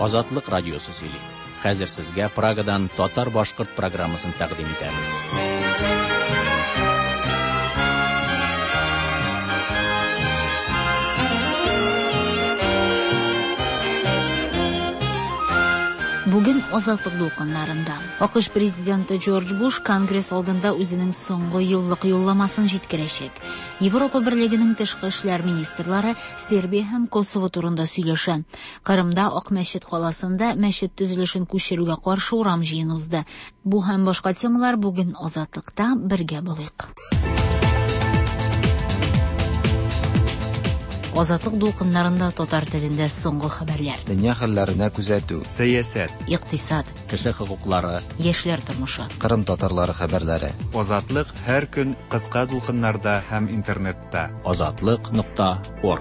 Azatlık radiosu сөйли. Хәзер сезгә Прагадан татар-башкорт программасын тәкъдим итәбез. Бүген Азатлык дулкыннарында АКШ президенты Джордж Буш Конгресс алдында үзенең соңгы еллык юлламасын җиткерәчәк. Европа Берлегенең тышкы эшләр министрлары Сербия һәм Косово турында сөйләшә. Кырымда Ак мәчет каласында мәчет төзелешен күчерүгә каршы урам җыен узды. Бу һәм башка темалар бүген Азатлыкта бергә булыйк. Азатлык дулкыннарында татар телендә соңгы хәбәрләр. Дөнья хәлләренә күзәтү, сәясәт, икътисад, Кеше хокуклары, яшьләр тормышы. Кырым татарлары хәбәрләре. Азатлык һәр көн кыска дулкыннарда һәм интернетта. Azatlyk.org.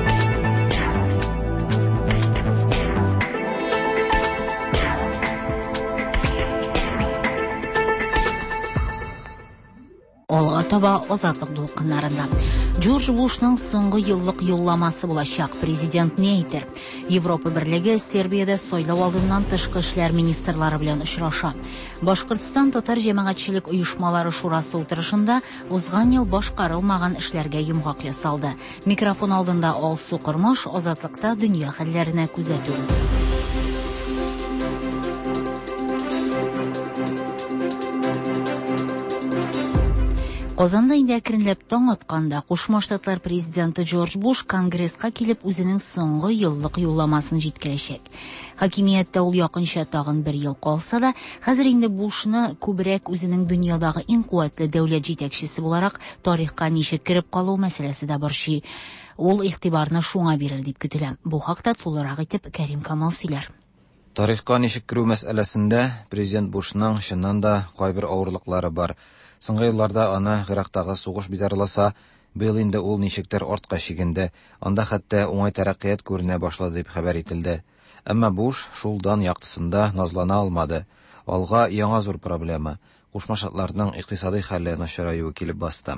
Алга таба Азатлык дулкыннарында. Джордж Бушның соңгы еллык юлламасы булачак. Президент не әйтер? Европа Берлеге Сербиядә сайлау алдыннан тышкы эшләр министрлары белән очраша. Башкортстан татар җәмәгатьчелек оешмалары шурасы утырышында узган ел башкарылмаган эшләргә йомгак ясалды. Микрофон алдында Алсу Кормаш Азатлыкта дөнья хәлләренә күзәтү. Казанда инде әкренләп таң атканда Кушма Штатлар президенты Джордж Буш Конгресска килеп үзенең соңгы еллык юлламасын җиткерәчәк. Хакимияттә ул якынча тагын бер ел калса да, хәзер инде Бушны күбрәк үзенең дөньядагы иң куәтле дәүләт җитәкчесе буларак тарихка ничек кереп калу мәсьәләсе дә борчый. Ул игътибарны шуңа бирер дип көтелә. Бу хакта тулырак итеп Кәрим Камал сөйләр. Тарихка ничек керү мәсьәләсендә президент Бушның чыннан да кайбер авырлыклары бар. Соңгы елларда аны Гырактагы сугыш битарласа, быел инде ул ничектер артка чигенде, анда хәтта уңай тәрәккыят күренә башлады дип хәбәр ителде. Әмма Буш шулдан яктысында назлана алмады. Алга яңа зур проблема — Кушма Штатларның икътисади хәле начараюы килеп басты.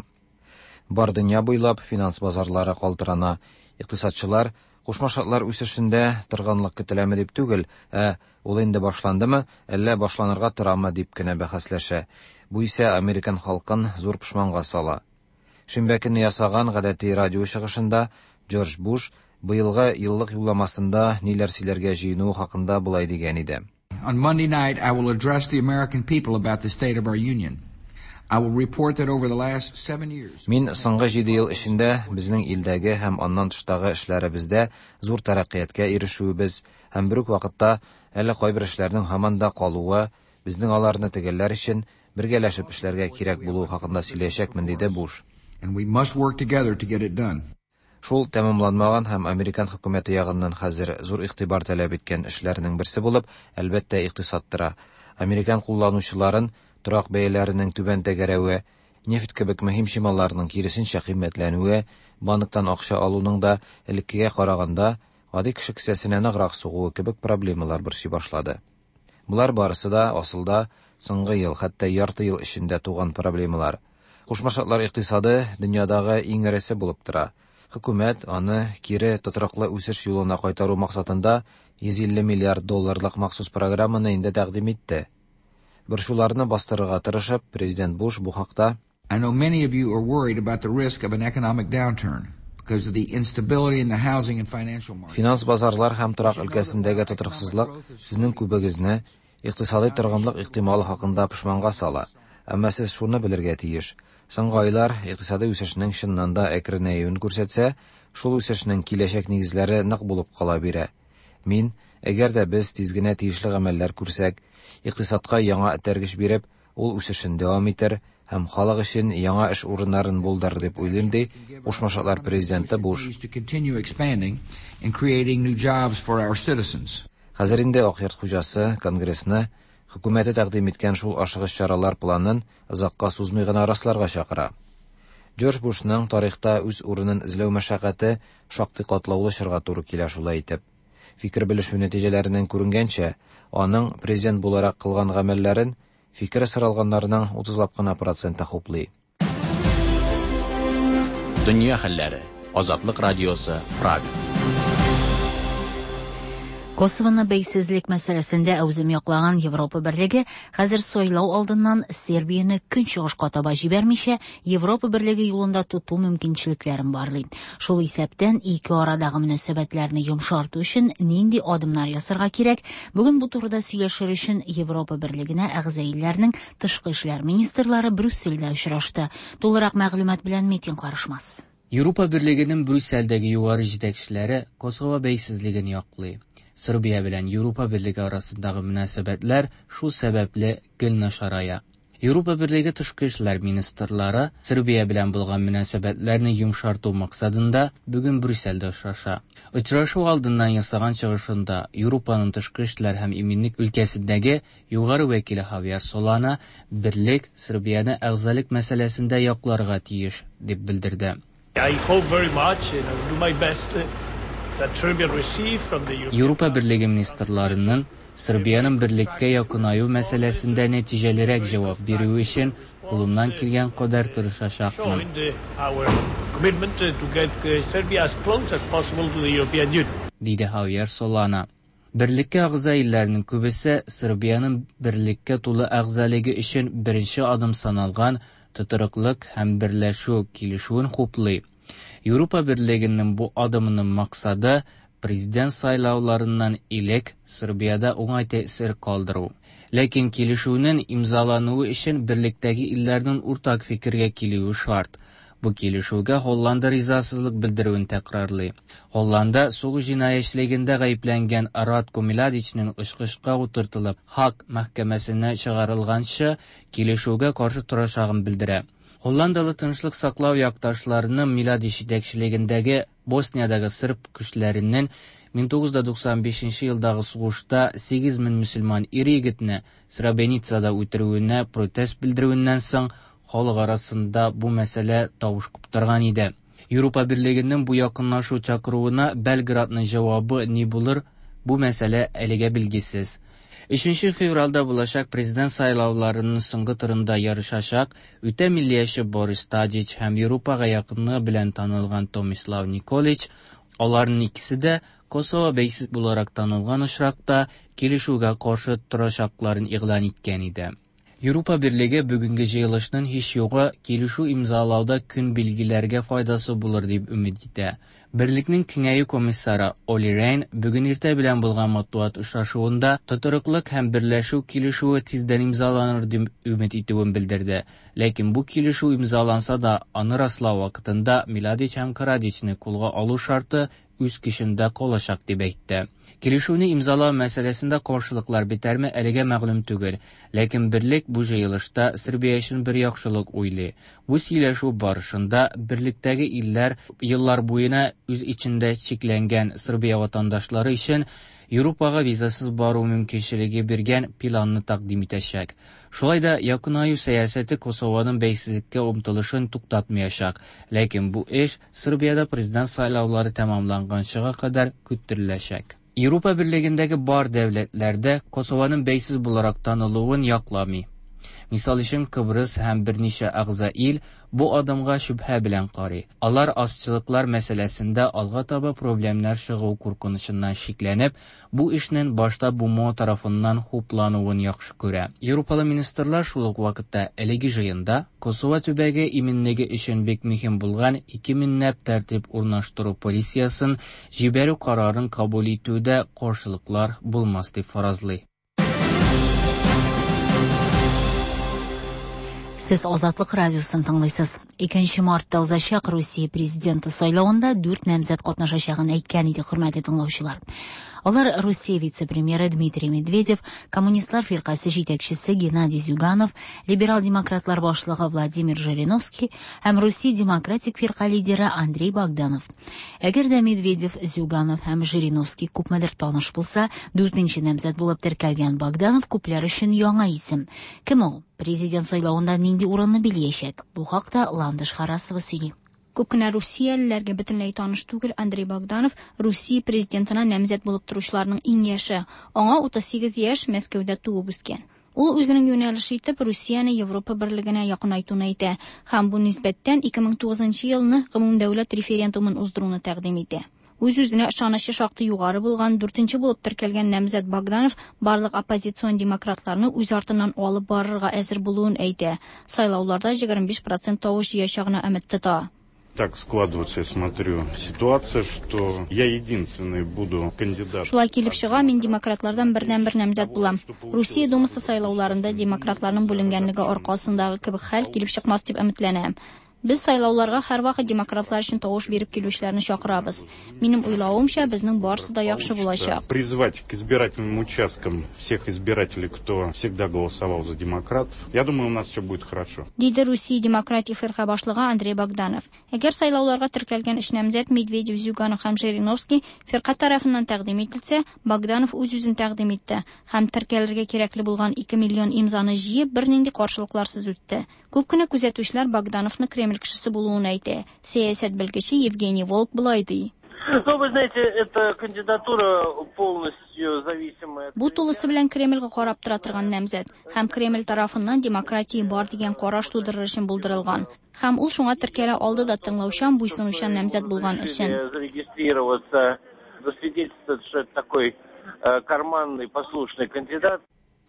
Бар дөнья буйлап финанс базарлары калтырана. Икътисадчылар Кушма Штатлар үсешендә торганлык көтеләме дип түгел, ул инде башландымы, әллә башланырга торамы дип кенә бәхәсләшә. Бу исә Американ халкын зур пошманга сала. Шимбә көнне ясаган гадәти радио чыгышында Джордж Буш быелгы еллык юлламасында ниләр сөйләргә җыену хакында булай дигән иде. On Monday night, I will address the American people about the state of our union. I will report that over the last 7 years. Мин соңгы 7 ел эчендә безнең илдәге һәм аннан тыштагы эшләребездә зур тәрәккыяткә ирешүебез һәм бер үк вакытта әле кайбер эшләрнең һаман да калуы, безнең аларны тегеләр өчен бергәләшеп эшләргә кирәк булу хакында сөйләячәкмен диде Буш. And we must work together to get it done. Шул тәмамланмаган һәм Американ хөкүмәте ягыннан хәзер зур игътибар таләп иткән эшләрнең берсе булып, әлбәттә икътисад тора. Американ кулланучыларын торак бәяләренең түбән тәгәрәве, нефть кебек мөһим чималларның киресенчә кыйммәтләнүе, банктан акча алуның да элеккегә караганда гади кеше кесәсенә ныграк сугуы кебек проблемалар борчый башлады. Булар барысы да асылда соңгы ел, хәтта ярты ел эчендә туган проблемалар. Кушма Штатлар икътисады дөньядагы иң иресе булып тора. Хөкүмәт аны кире тотрыклы үсеш юлына кайтару максатында 150 миллиард долларлык махсус программаны инде тәкъдим итте. Борчуларны бастырырга тырышып, президент Буш бу хакта I know many of you are worried about the risk of an economic downturn because of the instability in the housing and financial market. Финанс базарлар һәм торак өлкәсендәге тотрыксызлык сезнең күбегезне икътисади торгынлык ихтималы хакында пошманга сала. Әмма сез шуны белергә тиеш. Соңгы айлар икътисади үсешнең чыннан да әкренәюен күрсәтсә, шул үсешнең киләчәк нигезләре нык булып кала бирә. Мин, әгәр дә без тиз генә тиешле гамәлләр күрсәк, икътисадка яңа этәргеч биреп, ул үсешен дәвам итер һәм халык өчен яңа эш урыннарын булдырыр дип уйлыйм ди Кушма Штатлар президенты Буш. Хәзер инде Ак йорт хуҗасы Конгрессны хөкүмәте тәкъдим иткән шул ашыгыч чаралар планын озакка сузмый гына расларга чакыра. Джордж Бушның тарихта үз урынын эзләү мәшәкате шактый катлаулы чорга туры килә шулай итеп. Фикер белешү нәтиҗәләреннән күренгәнчә, аның президент буларак кылган гамәлләрен фикер сыралганнарның 30лап кына проценты хуплый. Дөнья хәлләре. Азатлык радиосы Прага. Kosova'nı beysizlik meselesinde özüm yoklagan Европа Birligi hazır soylау aldından Serbiyani künçüğüşqa taba jibermişe Европа Birligi yolunda tutu mümkünçiliklerin barlıyım. Şol isepten iki aradagi münasebetlerini yumşartı üçün nindi adımlar yasırga kirek. Bugün bu turda söyleşir üçün Европа Birligine a'zayillerinin tışkı işler ministerleri Brüssel'de uçraştı. Tolarak ma'lumat bilen metin karışmaz. Европа Birligi'nin Brüssel'deki yukarı yetekçileri Kosova beysizligini yoqlay. Serbiya bilen Европа Birligi arasındagi münasebetler şu sebeple gilnaşaraya. Европа Birligi tışkı işler ministerleri Serbiya bilen bulgan münasebetlerini yumşartı maksadında bugün Brüssel'de uçraşa. Uçraşu aldından yasagan çıgışında Europa'nın tışkı işler hem eminlik ülkesindeki yukarı vekili Javier Solana birlik Serbiya'nı a'zalik meselesinde yoqlarga tiyiş deb bildirdi. I hope very much and I'll do my best that Serbia receive from the Европа Birligi ministerlerinin Serbiyanın birlikte yakınayu meselesinde neticelerek cevap veriyor için kolumdan kilgen kadar tırışaşakmın. our commitment to get Serbia as close as possible to the European Union. Dedi Javier Solana. Birlikte ağza illerinin kübesi Serbiyanın birlikte tulu ağzaligi için birinci adım sanalgan tutarıklık hem birleşu kilişuğun hupli. Европа Birligi'nin bu adımının maksadı prezident saylavlarından ilk Serbiyada oňay tesir kaldırı. Lekin kilişuğunun imzalanığı için birlikteki illerinin ortak fikirge kiliyu şart. Bu kilişuğga Hollanda rizasızlık bildirüğün tekrarlı. Hollanda soğuk cinayetçiliğinde gayiplengen Ratko Mladić'nin ışkışqa oturtılıp hak mahkemesine çıkarılgança kilişuğga karşı turashağın bildire. Hollandalı Tinçlik Saklav yaktaşlarının Mladić yetekçiliğindeki Bosniyadagi Sırp güçlerinin 1995 yıldagi suguşta 8.000 Müslüman iri-yigitni Srebrenicada ötürüğüne protest bildirüğünden soň halk arasında bu mesele tavuş kupturgan edi. Европа Birligi'nin bu yakınlaşu çakırıwına Belgrad'ın cevabı ne bulur? Bu mesele elige bilgisiz. 3 fevralda bulaşak prezident saylavlarının soňky turunda yarışaşak üte milliyetçi Boris Tadić hem Europaga yakınlığı bilen tanılgan Tomislav Nikolić, onların ikisi de Kosova beysiz bularak tanılgan ışrakta kilişuğga karşı turaşaklaryny ilan etken idi. Европа Birligi bugünkü jyýylyşynyň hiç ýogy kilişu imzalawda gün bilgilerge faydasy bulur diýip ümit ede. Birlikning Kiňeýi komissary Olli Rehn bugün irte bilen bolgan matbuat uçraşuwynda tutaryklyk hem birleşu kilişuwy tizden imzalanır diýip ümit etdiğini bildirdi. Lekin bu kilişu imzalansa da any raslaw wagtynda Mladić hem Karadićni kulga alu şarty üç kişinde kolaşak diýip aýtdy. Kilişuwny imzalaw meselesinde karşılıklar bitermi elige maglum tügel. Lekin birlik bu jyýylyşda Serbiya üçin bir ýakşylyk uýly. Bu süýleşiw barışynda birliktegi iller ýyllar boýuna üz içinde çeklengen Serbiya watandaşlary üçin Europaga vizasız baru mümkinçiligi bergen planny takdim etýek. Şolayda ýakynaýy siýaseti Kosowanyň beýsizlikke umtylyşyn tuktatmaýaşak. Lekin bu iş Serbiýada prezident saýlawlary tamamlangançyga kadar küttürileşek. Европа Birligindeki bar devletlerde Kosova'nın beysiz bularak tanılığın yaklami. Misal için Kıbrıs hem bir neçe ağza il bu adımga şübhe bilen qari. Alar azçılıklar meselesinde alga taba problemler şıgıw kurkunuşundan şiklenip, bu işinin başta bu tarafından huplanıwyn yaxşı köre. Europalı ministerler şuluk vakitda elegi jyýynda Kosova tübegi iminligi için bek mühim bulgan 2000 näp tertip urnaştıruu polisiýasyny jiberu kararyn kabul etүүde karşılıklar bulmas diýip farazly. Siz Azatlyk radiosyny tыңlaysыз. 2 martda uzlaşak Russiya prezidenti soýlawynda 4 nämzet gatnaşaşagyny aýtgan idi, hurmatly dinlewçiler. Olar Russiya vitse-premieri Dmitriy Medvedev, Kommunistlar firqasi jetekçisi Gennadiy Zyuganov, Liberal demokratlar başlygy Vladimir Zhirinovskiy hem Russiya demokratik firqa lideri Andrey Bogdanov. Eger Medvedev, Zyuganov hem Zhirinovskiy köpmedir tanış bolsa, 4-nji nämzet bolup terkelgen Bogdanov köpler üçin ýaňa ism. Kim ol? Prezident soýlawynda nindi urunny bilýäşek? Bu hakda Landyş Harasowa söýli. Köpküne Russiýalılarga bütünlei tanış tugul Andrey Bogdanov Russiya prezidentina nämzet bolup turuşlarynyň iň ýaşy. Oňa 38 ýaş Meskowda tugup üsken. Ol özüniň ýönelişi itip Russiýany Ýewropa Birligine ýakynaytyny aýtdy. Hem bu nisbetden 2009 ýylyny gymumdöwlet referendumyny uzduruny taqdim etdi. Үз-үзенә ышанышы шактый югары булган 4-нче булып теркәлгән намзәт Богданов барлык оппозицион демократларны үз артыннан алып барырга әзер булуын әйтә. Сайлауларда 25% тавыш җыячагына өмет тота. Так складывается, я смотрю, ситуация, что я единственный буду кандидат. Шулай килеп чыга, мин демократлардан бердән-бер намзәт булам. Русия Думасы сайлауларында демократларның бүленгәнлеге аркасындагы кебек хәл килеп чыкмас дип өметләнәм. Без сайлауларга һәрвакыт демократлар өчен тавыш биреп килүчеләрне чакырабыз. Минем уйлавымча, безнең барысы да яхшы булачак. Призвать к избирательным участкам всех избирателей, кто всегда голосовал за демократов. Я думаю, у нас все будет хорошо. Диде Русия демократик фирка башлыгы Андрей Богданов. Әгәр сайлауларга теркәлгән эш намзәт Медведев, Зюганов һәм Жириновский фирка тарафыннан тәкъдим ителсә, Богданов үз-үзен тәкъдим итте һәм теркәлергә кирәкле булган 2 миллион имзаны җыеп бернинди каршылыкларсыз үтте. Күп кенә күзәтүчләр Богдановны Кремль кешесе булуын әйтә. Сәясәт белгече Евгений Волк булай ди. Ну, вы знаете, эта кандидатура полностью зависимая. Бу тулысы белән Кремльгә карап тора торган намзәт һәм Кремль тарафыннан демократия бар дигән караш тудырыр өчен булдырылган. Һәм ул шуңа теркәлә алды да тыңлаучан, буйсынучан намзәт булган өчен. Зарегистрироваться, засвидетельствовать, что это такой карманный послушный кандидат.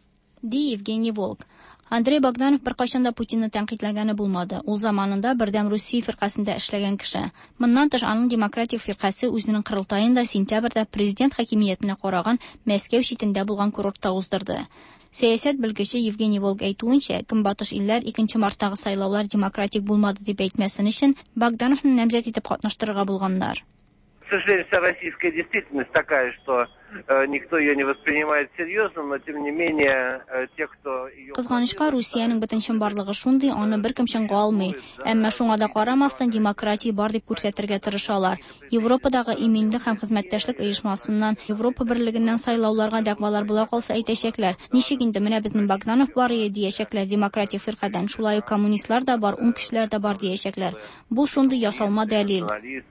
Ди Евгений Волк. Андрей Богданов беркайчан да Путинны тәнкыйтьләгәне булмады. Ул заманында бердәм Русия фиркасында эшләгән кеше. Моннан тыш аның демократик фиркасы үзенең кырылтаенда сентябрьдә президент хакимиятенә караган Мәскәү читендә булган курортта уздырды. Сәясәт белгече Евгений Волк әйтүенчә, Көнбатыш илләр 2 марттагы сайлаулар демократик булмады дип әйтмәсен өчен Богдановны намзәт итеп катнаштырырга булганнар. К сожалению, вся российская действительность такая, что никто ее не воспринимает серьезно, но тем не менее те, кто ее... Кызганычка Русиянең бөтенчен барлыгы шундый, аны беркем чынга алмый. Әмма шуңа да карамастан демократия бар дип күрсәтергә тырышалар. Европадагы иминлек һәм хезмәттәшлек оешмасыннан, Европа берлегеннән сайлауларга дәгъвалар була калса әйтәчәкләр. Ничек инде менә безнең Богданов бар ие диячәкләр демократик фиркадан, шулай ук коммунистлар да бар, ун кешеләр дә бар диячәкләр. Бу шундый ясалма дәлил.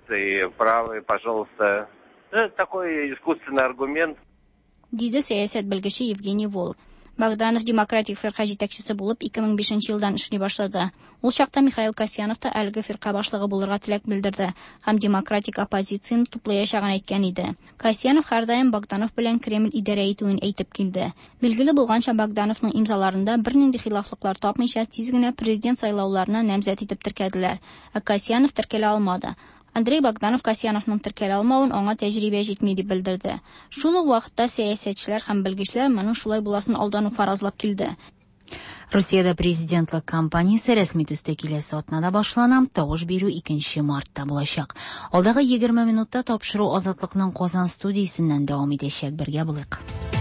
Пожалуйста. Это такой искусственный аргумент. Диде сәясәт белгече Евгений Волк. Богданов демократик фирка җитәкчесе булып 2005 елдан эшли башлады. Ул чакта Михаил Касьянов та әлеге фирка башлыгы булырга теләк белдерде һәм демократик оппозицияны туплаячагын әйткән иде. Касьянов һәрдаим Богданов белән Кремль идарә итүен әйтеп килде. Билгеле булганча Богдановның имзаларында бернинди хилафлыклар тапмыйча тиз генә президент сайлауларына намзәт итеп теркәделәр. Касьянов теркәлә алмады. Андрей Богданов Касьяновның теркәлә алмавын аңа тәҗрибә җитми дип белдерде. Шул ук вакытта сәясәтчеләр һәм белгечләр моның шулай буласын алдан ук фаразлап килде. Русиядә президентлык кампаниясе рәсми төстә киләсе атнада башлана, тавыш бирү 2 мартта булачак. Алдагы 20 минутта тапшыру Азатлыкның Казан студиясеннән дәвам итәчәк, бергә булыйк.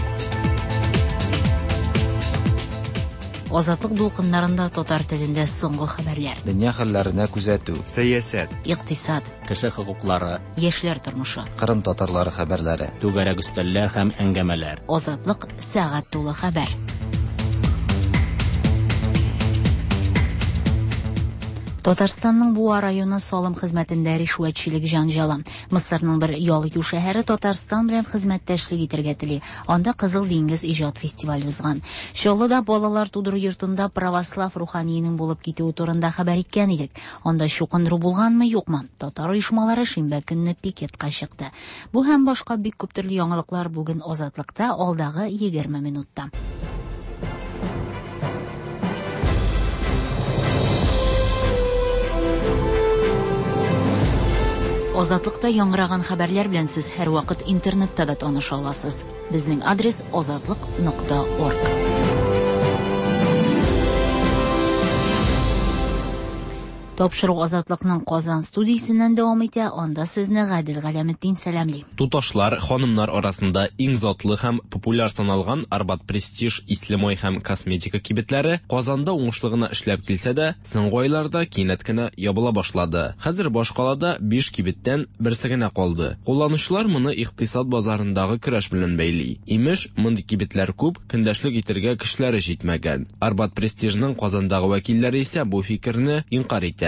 Азатлык дулкыннарында татар телендә соңгы хәбәрләр. Дөнья хәлләренә күзәтү. Сәясәт, Икътисад, Кеше хокуклары, яшьләр тормышы. Кырым татарлары хәбәрләре. түгәрәк өстәлләр һәм әңгәмәләр. Азатлык сәгать тулы хәбәр. Татарстанның Буа районы салым хезмәтендә ришвәтчелек җанҗалы. Мисырның бер Ялыю шәһәре Татарстан белән хезмәттәшлек итәргә тели. Анда Кызыл диңгез иҗат фестивале узган. Чаллыда балалар тудыру йортында православ руханиянең булып китүе турында хәбәр иткән идек. Анда чукындыру булганмы, юкмы? Татар оешмалары шимбә көнне пикетка чыкты. Бу һәм башка бик күп төрле яңалыклар бүген Азатлыкта алдагы 20 минутта. Азатлыкта яңгыраган хәбәрләр белән сез һәрвакыт интернетта да таныша аласыз. Безнең адрес azatlyk.org. Тапшыру Азатлыкның Казан студиясеннән дәвам итә, анда сезне Гадел Галәметдин сәламли. Туташлар, ханымнар арасында иң затлы һәм популяр саналган Арбат Престиж, Ислемой һәм косметика кибетләре Казанда уңышлыгына эшләп килсә дә, соңгы айларда кинәт кенә ябыла башлады. Хәзер башкалада 5 кибеттән берсе генә калды. Кулланучылар моны икътисад базарындагы көрәш белән бәйли. Имеш, мондый кибетләр күп, көндәшлек итәргә көчләре җитмәгән. Арбат Престижның Казандагы вәкилләре исә бу фикерне инкар итә.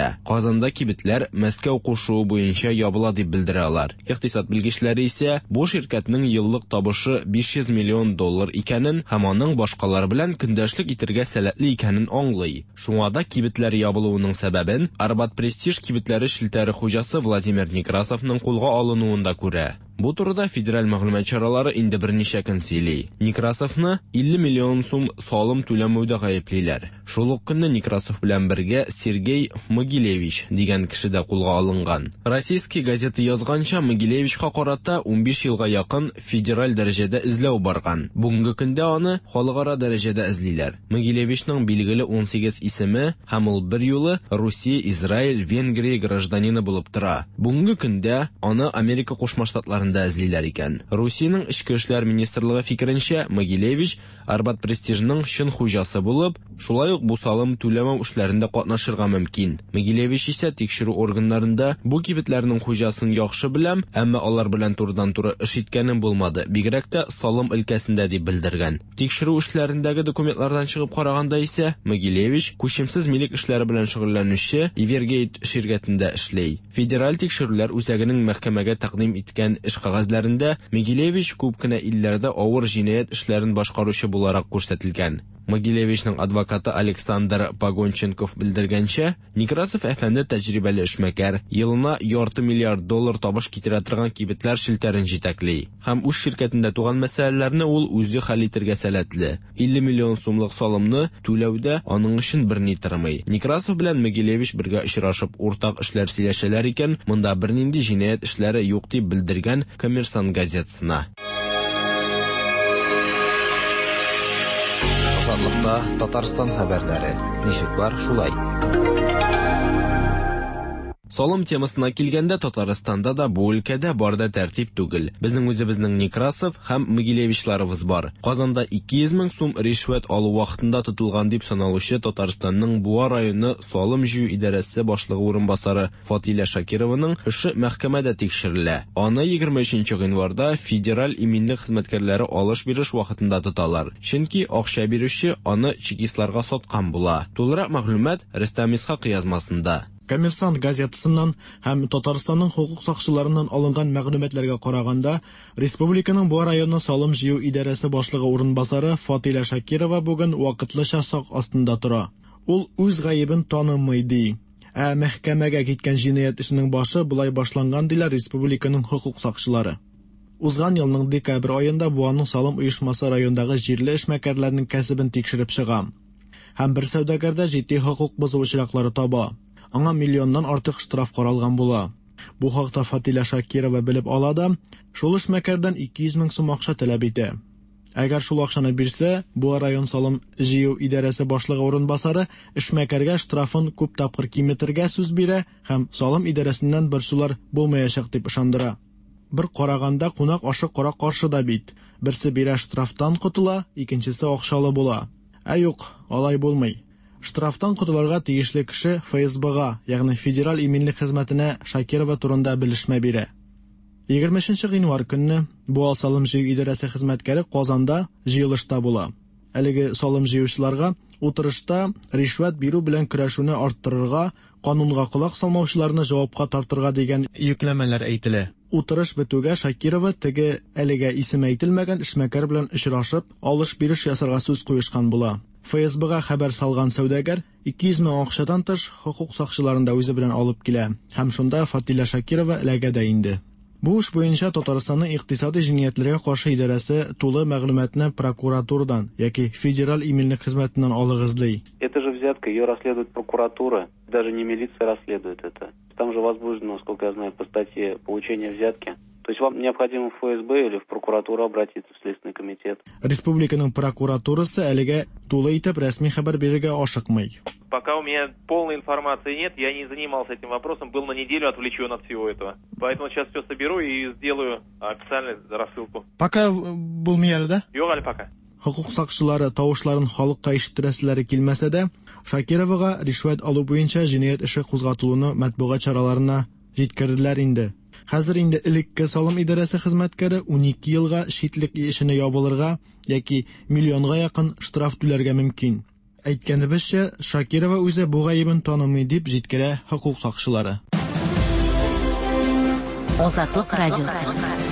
китә. Казанда кибетләр Мәскәү кушуы буенча ябыла дип белдерәләр. Икътисад белгечләре исә бу ширкәтнең еллык табышы $500 миллион икәнен һәм аның башкалар белән көндәшлек итәргә сәләтле икәнен аңлый. Шуңа да кибетләр ябылуының сәбәбен Арбат Престиж кибетләре шелтәре хуҗасы Владимир Некрасовның кулга алынуында күрә. Бу турыда федераль мәгълүмат чаралары инде берничә көн сөйли. Некрасовны 50 миллион сум салым түләмәүдә гаеплиләр. Шул ук көнне Некрасов белән бергә Сергей Могилевич дигән кеше дә кулга алынган. Российский газеты язганча, Могилевичка карата 15 елга якын федераль дәрәҗәдә эзләү барган. Бүгенге көндә аны халыкара дәрәҗәдә эзлиләр. Могилевичның билгеле 18 исеме һәм ул бер юлы Русия, Израиль, Венгрия гражданины булып тора. Бүгенге көндә аны Америка Кушма Штатларында эзлиләр икән. Русиянең Ичке эшләр министрлыгы фикеренчә, Могилевич Арбат Престижның чын хуҗасы булып, шулай ук бу салым түләмәү эшләрендә катнашырга мөмкин. Могилевич исә тикшерү органнарында бу кибетләрнең хуҗасын яхшы беләм, әмма алар белән турыдан-туры эш иткәнем булмады. Бигрәк тә салым өлкәсендә дип белдергән. Тикшерү эшләрендәге документлардан чыгып караганда исә, Могилевич күчемсез милек эшләре белән шөгыльләнүче Evergate ширкәтендә эшли. Федераль тикшерүләр үзәгенең мәхкәмәгә тәкъдим иткән эш кагазьләрендә Могилевич күп кенә илләрдә авыр җинаять эшләрен башкаручы буларак күрсәтелгән. Могилевичның адвокаты Александр Погонченков белдергәнчә, Некрасов әфәнде тәҗрибәле эшмәкәр, елына $250 миллион табыш китерә торган кибетләр шелтәрен җитәкли. Һәм үз ширкәтендә туган мәсьәләләрне ул үзе хәл итәргә сәләтле. 50 миллион сумлык салымны түләүдә аның өчен берни тормый. Некрасов белән Могилевич бергә очрашып, уртак эшләр сөйләшәләр икән, монда бернинди җинаять эшләре юк дип белдергән Коммерсант газетасына. Азатлыкта Татарстан хәбәрләре. Ничек бар, шулай. Салым темасына килгәндә, Татарстанда да бу өлкәдә барда тәртип түгел. Безнең үзебезнең Некрасов һәм Могилевичларыбыз бар. Казанда 200 мең сум ришвәт алу вакытында тотылган дип саналучы Татарстанның Буа районы салым җыю идарәсе башлыгы урынбасары Фатиля Шакированың эше мәхкәмәдә тикшерелә. Аны 23 гыйнварда федераль иминлек хезмәткәрләре алыш-биреш вакытында тоталар. Чөнки акча бирүче аны чекистларга саткан була. Тулырак мәгълүмат Рөстәм Исхак язмасында. Коммерсант газетасыннан һәм Татарстанның хукук сакчыларыннан алынган мәгълүматларга караганда, республиканың Буа районы салым җыю идарәсе башлыгы урынбасары Фатиля Шакирова бүген вакытлыча сак астында тора. Ул үз гаебен танымый ди. Мәхкәмәгә киткән җинаять эшенең башы булай башланган диләр республиканың хукук сакчылары. Узган елның декабрь аенда Буаның салым оешмасы райондагы җирле эшмәкәрләрнең кәсебен тикшереп чыга. Һәм бер сәүдәгәрдә җитди хукук бозучылыклары таба. Аңа миллионнан артык штраф каралган була. Бу хакта Фатиля Шакирова белеп ала да, шул эшмәкәрдән 200 мең сум акча таләп итә. Әгәр шул акчаны бирсә, Буа район салым җыю идарәсе башлыгы урынбасары эшмәкәргә штрафын күп тапкыр киметергә сүз бирә һәм салым идарәсеннән борчулар булмаячак дип ышандыра. Бер караганда кунак ашы кара каршыда бит. Берсе бирә штрафтан котыла, икенчесе акчалы була. Юк, алай булмый. Штрафтан котылырга тиешле кеше ФСБга, ягъни федераль иминлек хезмәтенә Шакирова турында белешмә бирә. 20 гыйнвар көнне Буа салым җыю идарәсе хезмәткәре Казанда җыелышта була. Әлеге салым җыючыларга утырышта ришвәт бирү белән көрәшүне арттырырга, канунга колак салмаучыларны җавапка тартырга дигән йөкләмәләр әйтелә. Утырыш бетүгә Шакирова теге әлегә исем әйтелмәгән эшмәкәр белән очрашып, алыш-биреш ясарга сүз куешкан була. ФСБга хәбәр салган сәүдәгәр 200 мең акчадан тыш хукук сакчыларында үзе белән алып килә. Һәм шунда Фатиля Шакирова эләгәдә инде. Бу эш буенча Татарстанның икътисади җинаятьләргә каршы идарәсе тулы мәгълүматны прокуратурадан яки федераль иминлек хезмәтеннән алыгызлый. Это же взятка, ее расследует прокуратура, даже не милиция расследует это. Там же возбуждено, насколько я знаю, по статье получения взятки. То есть вам необходимо в ФСБ или в прокуратуру обратиться, в Следственный комитет. Республиканың прокуратурасы әлегә тулы итеп рәсми хәбәр бирергә ашыкмый. Пока у меня полной информации нет, я не занимался этим вопросом, был на неделю отвлечен от всего этого. Поэтому сейчас все соберу и сделаю официальную рассылку. Пока булмый әле дә? Юк әле пока. Хукук сакчылары тавышларын халыкка ишеттерәселәре килмәсә дә, Шакировага ришвәт алу буенча җинаять эше кузгатылуны матбугат чараларына җиткерделәр инде. Хәзер инде элекке салым идарәсе хезмәткәре 12 елга шитлек эшенә ябылырга яки миллионга якын штраф түләргә мөмкин. Әйткәнебезчә, Шакирова үзе бу гаебен танымый дип җиткерә хокук сакчылары. Азатлык радиосы.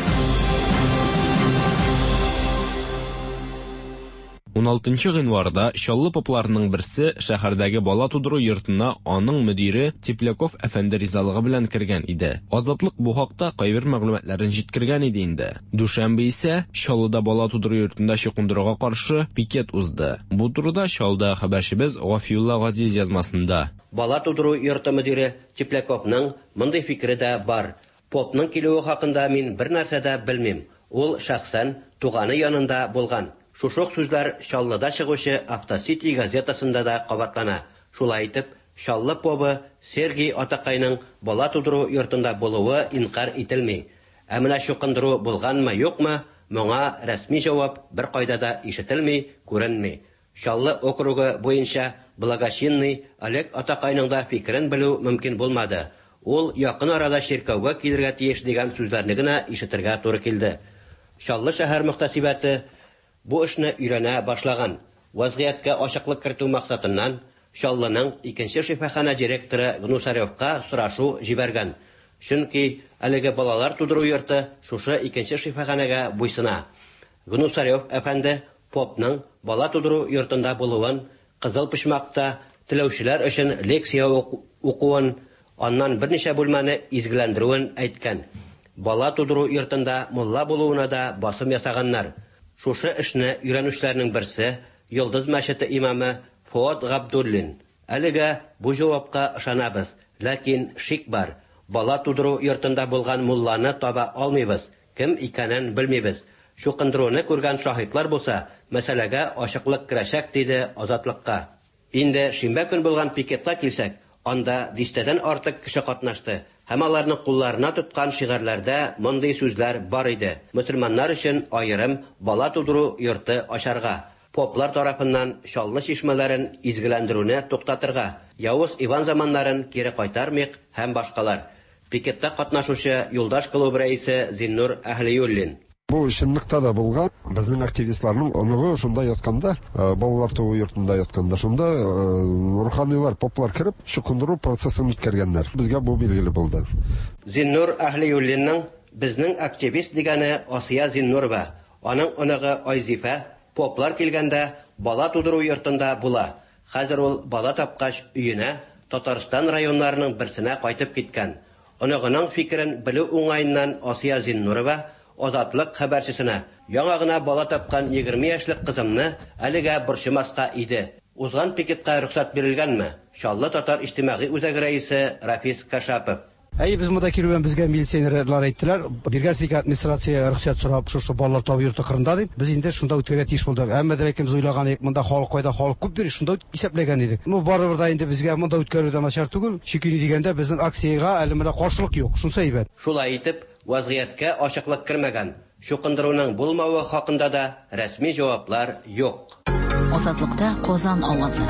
16 гыйнварда Чаллы попларының берсе шәһәрдәге бала тудыру йортына аның мөдире Тепляков әфәнде ризалыгы белән кергән иде. Азатлык бу хакта кайбер мәгълүматларын җиткергән иде инде. Дүшәмбе исә Чаллыда бала тудыру йортында чукындыруга каршы пикет узды. Бу турыда Чаллыда хәбәрчебез Гафиулла Газиз язмасында. Бала тудыру йорты мөдире Тепляковның мондый фикере дә бар. Попның килүе хакында мин бер нәрсә дә белмим. Ул шәхсән туганы янында булган. Шушок сүзләр Чаллыда чыгучы Автосити газетасында да кабатлана. Шулай итеп, Чаллы побы Сергей Атакайның бала тудыру йортында булуы инкар ителми. Ә менә чукындыру булганмы, юкмы, моңа рәсми җавап бер кайда да ишетелми, күренми. Чаллы округы буенча благочинный Олег Атакайның да фикерен белү мөмкин булмады. Ул якын арада ширкәүгә килергә тиеш дигән сүзләрне генә ишетергә туры килде. Чаллы шәһәр мөхтәсибәте бу эшне өйрәнә башлаган. Вазгыятькә ачыклык кертү максатыннан Чаллының 2нче шифахана директоры Гнусаревка сорашу җибәргән. Чөнки әлеге балалар тудыру йорты шушы 2нче шифаханага буйсына. Гнусарев әфәнде Попның бала тудыру йортында булуын, Кызыл Пычмакта теләүчеләр өчен лекция укуын, аннан берничә бүлмәне изгеләндерүен әйткән. Бала тудыру йортында мулла булуына да басым ясаганнар. Шушы эшне өйрәнүчләрнең берсе Йолдыз мәчете имамы Фуат Габдуллин. Әлегә бу җавапка ышанабыз, ләкин шик бар. Бала тудыру йортында булган мулланы таба алмыйбыз, кем икәнен белмибез. Чукындыруны күргән шаһитлар булса, мәсьәләгә ачыклык керәчәк диде Азатлыкка. Инде шимбә көн булган пикетка килсәк, анда 10дән артык кеше катнашты. Һәм аларның кулларына тоткан шигырьләрдә мондый сүзләр бар иде. Мөселманнар өчен аерым бала тудыру йорты ачарга, поплар тарафыннан Чаллы чишмәләрен изгеләндерүне туктатырга, Явыз Иван заманнарын кире кайтармыйк һәм башкалар. Пикетта катнашучы Юлдаш клубы рәисе Зиннур Әһлиюллин. Бу чынлыкта да булган. Безнең активистларның оныгы шунда ятканда, балалар туу йортында ятканда, шунда руханийлар, поплар кирип, чукындыру процессын үткәргәннәр. Безгә бу билгеле булды. Зиннур Әһлиюллинның безнең активист дигәне Асия Зиннурова. Аның оныгы Айзифа поплар килгәндә бала тудыру йортында була. Хәзер ул бала тапкач өенә Татарстан районнарының берсенә кайтып киткән. Оныгының фикерен белү уңайыннан Асия Зиннурова Азатлык хәбәрчесенә яңа гына бала тапкан 20 яшьлек кызымны әлегә борчымаска иде. Узган пикетка рөхсәт бирелгәнме? Чаллы татар иҗтимагый үзәге рәисе Рафис Кашапов. Biz burada kirben bizge milisiyanerler ettiler. Birgərslik administrasiya rüxsat sorab şu ballar tabi yurtu qırında deyip. Biz indi şunda ötürgə tiş bulduk. Əmmə dələkimiz uylagan edik. Munda xalq qoyda xalq küp biri şunda isəpləgən edik. Bu barıbırda indi bizge munda ötkərüdən açar tügül. Şükünü digəndə bizim aksiyaga əlimdə qarşılıq yox. Şunsa ibət. Şulay itib, vaziyatga açıqlıq kirməgən. Şuqındırıuның bulmauı haqında da rəsmi cavablar yox. Azatlıqda Qozan avazı.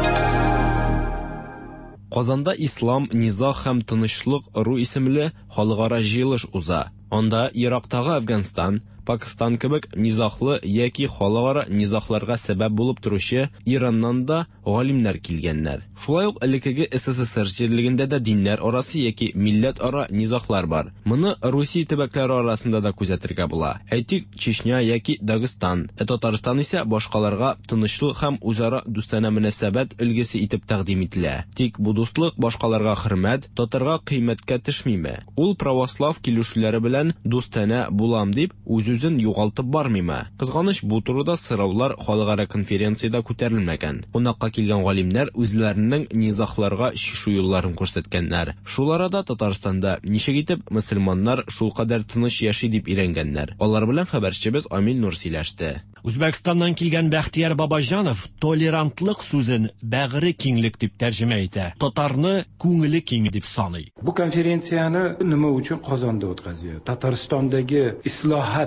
Казанда Ислам, Низах һәм Тынычлык ру исемле халыкара җыелыш уза. Анда Ирактагы Афганстан, Пакистан кебек низахлы яки халыкара низахларга сәбәп булып торучы Ираннан да галимнәр килгәннәр. Шулай ук элекеге СССР җирлегендә дә диннәр арасы яки милләт ара низахлар бар. Моны Русия төбәкләре арасында да күзәтергә була. Әйтик, Чечня яки Дагестан, Татарстан исә башкаларга тынычлык һәм үзара дустанә мөнәсәбәт өлгесе итеп тәкъдим ителә. Тик бу дуслык башкаларга хөрмәт, татарга кыйммәткә төшмиме? Ул православ килүчеләре белән дустанә булам дип үзен югалтып бармыймы? Кызганыч, бу турыда сораулар халыкара конференцияда күтәрелмәгән. Кунакка килгән галимнәр үзләренең низахларга чишү юлларын күрсәткәннәр. Шул арада Татарстанда ничек итеп мөселманнар шул кадәр тыныч яши дип өйрәнгәннәр. Алар белән хәбәрчебез Амил Нур сөйләште. Үзбәкстаннан килгән Бәхтияр Бабаҗанов толерантлык сүзен бәгъри киңлек дип тәрҗемә итә. Татарны күңеле киң дип саный. Bu konferensiyani nima uchun Qozonda o'tkazdi? Tataristondagi islohot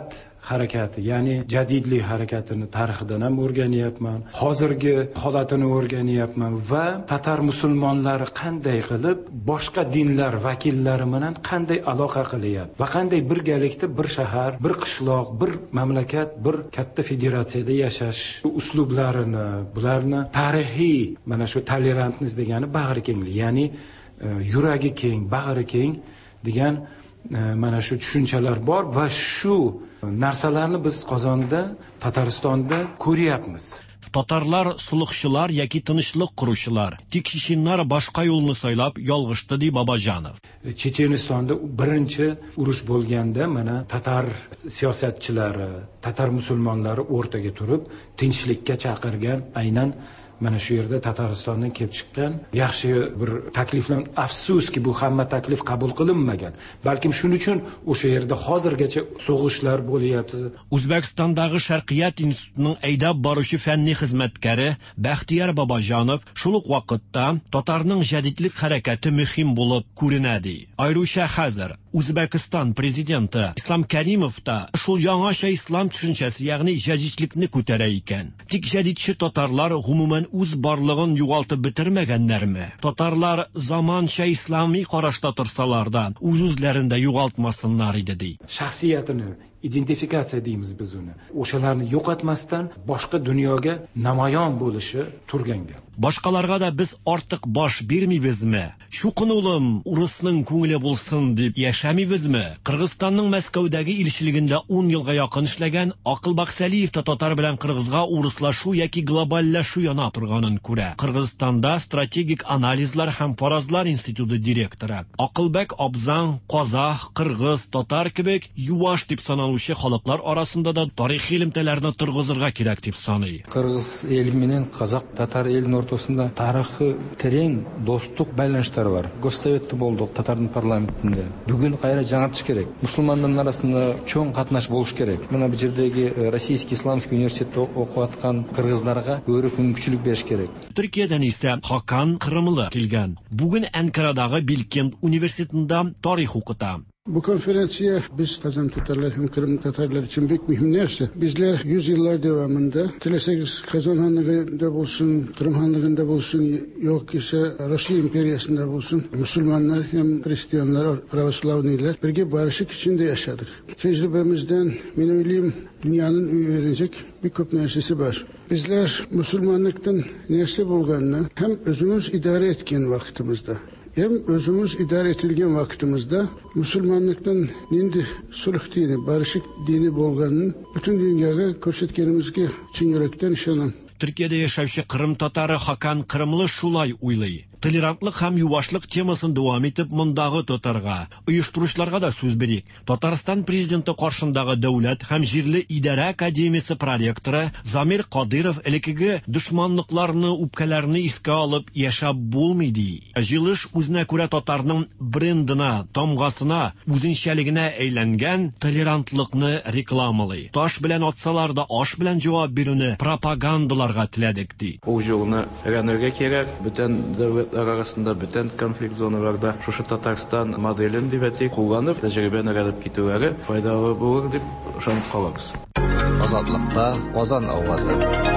harakati, ya'ni jadidlik harakatini tarixidan ham o'rganyapman, hozirgi holatini o'rganyapman va tatar musulmonlari qanday qilib boshqa dinlar vakillari bilan qanday aloqa qilyapti va qanday birgalikda bir shahar, bir qishloq, bir mamlakat, bir katta federatsiyada yashash uslublarini, bularni tarixiy mana shu tolerantность degani bag'ri kenglik, ya'ni yuragi keng, bag'ri keng degan mana shu tushunchalar bor va shu narsalarni biz Qozonda, Tataristonda ko'ryapmiz. Tatarlar sulhchilar yoki tinchlik quruvchilar, tikishinlar boshqa yo'lni saylab yolg'ishdi deydi Babajanov. Chechenistonda birinchi urush bo'lganda mana tatar siyosatchilari, tatar musulmonlari o'rtaga turib tinchlikka chaqirgan aynan mana shu yerda Tataristondan kelib chiqqan yaxshi bir takliflar. Afsuski bu hamma taklif qabul qilinmagan. Balkim shuning uchun o'sha yerda hozirgacha so'g'ishlar bo'lyapti. O'zbekistondagi Sharqiyat institutining aydab boruvchi fanniy xizmatkari Baxtiyor Babajanov shuluq vaqtda Tatarning jadidlik harakati muhim bo'lib ko'rinadi. Ayrucha hozir O'zbekiston prezidenti Islom Karimovda shu yangicha islom tushunchasi, ya'ni jadidlikni ko'tarar ekan. Tik jadidchi tatarlar umuman o'z borlig'ini yo'qotib bitirmaganlarmi? Tatarlar zamoncha islomiy qarashda tursalarda o'z-o'zlarinda yo'qotmasinlar edi. Shaxsiyatini identifikatsiya deymiz biz uni. O'shalarni yo'qotmasdan boshqa dunyoga namoyon bo'lishi turgan gap. Boshqalarga da biz ortiq bosh bermaymizmi? Shu qunulum urusning ko'ngli bo'lsin deb yashamaymizmi? Qirg'izistonning Moskvadagi elchiligida 10 yilga yaqin ishlagan Aqilbek Saliyev tatar bilan qirg'izga uruslashuv yoki globallashuv yana turganini ko'ra. Qirg'izistonda strategik analizlar ham farazlar instituti direktori Aqilbek Obzan qozoq, qirg'iz, tatar kibek yuvosh deb sanaluvchi xalqlar orasida da tarixiy ilmlarni turg'izirga kerak deb sanaydi. Qirg'iz eli bilan qozoq, tatar elining o'rtasida tarixi tereң dostluk baylanışları var. Gossoveti bo'ldik Tatarning parlamentinde. Bugun qayra жаңартыш kerak. Musulmonlar arasында cho'ng qatnash bo'lish kerak. Mana bu yerdagi Rossiyskiy Islamskiy universitetda o'qiyotgan qirg'izlarga ko'proq мүмкіншілік berish kerak. Turkiyadan esa Hakan Qrimli kelgan. Bugun Ankaradagi Bilkent universitetida tarix o'qitam. Bu konferansiya biz Kazan Tatarlar hem Kırım Tatarlar için büyük mühim nerse. Bizler yüzyıllar devamında Telesegis Kazan Hanlığı'nda olsun, Kırım Hanlığı'nda olsun, yok ise Rusya İmperyası'nda olsun, Müslümanlar hem Hristiyanlar, Pravoslavniler birge barışık içinde yaşadık. Tecrübemizden minimiliyim dünyanın öğrenecek bir köp nersesi var. Bizler Müslümanlıktan nerse bulganını hem özümüz idare etken vaktimizde, hem özümüz idare etilgen vaktimizde Müslümanlıktan nindi sulh dini, barışık dini bolganın bütün dünyaya körsetkenimizge çin yürekten işanan. Türkiye'de yaşayışı Kırım Tatarı Hakan Kırımlı şulay uylay. Tolerantlık ham yuvaşlık temasını devam etip mundağı Tatarga, uyuşturuşlarga da söz berik. Tataristan prezidenti qarşındağı devlet ham jirli idare akademiyası prorektori Zamir Qodirov elekigi düşmanlıklarını, upkalarini iska alıp yaşab bolmaydı. Jilish o'zine ko'ra Tatarning brendina, tamgasına, o'zinchaligine aylangan tolerantlıkni reklamali. Tosh bilan otsalarda osh bilan javob beruni propagandalarga tiladikdi. O yolunu öğrenirge kerak. Bütün devletler arasında bütün konflikt zonalarda şu Tatarstan modelini divetik kullanıp tecrübeni öğrenip gitmeleri faydalı olur deb şanıp kalırız. Azatlıqda Qozon ovozı.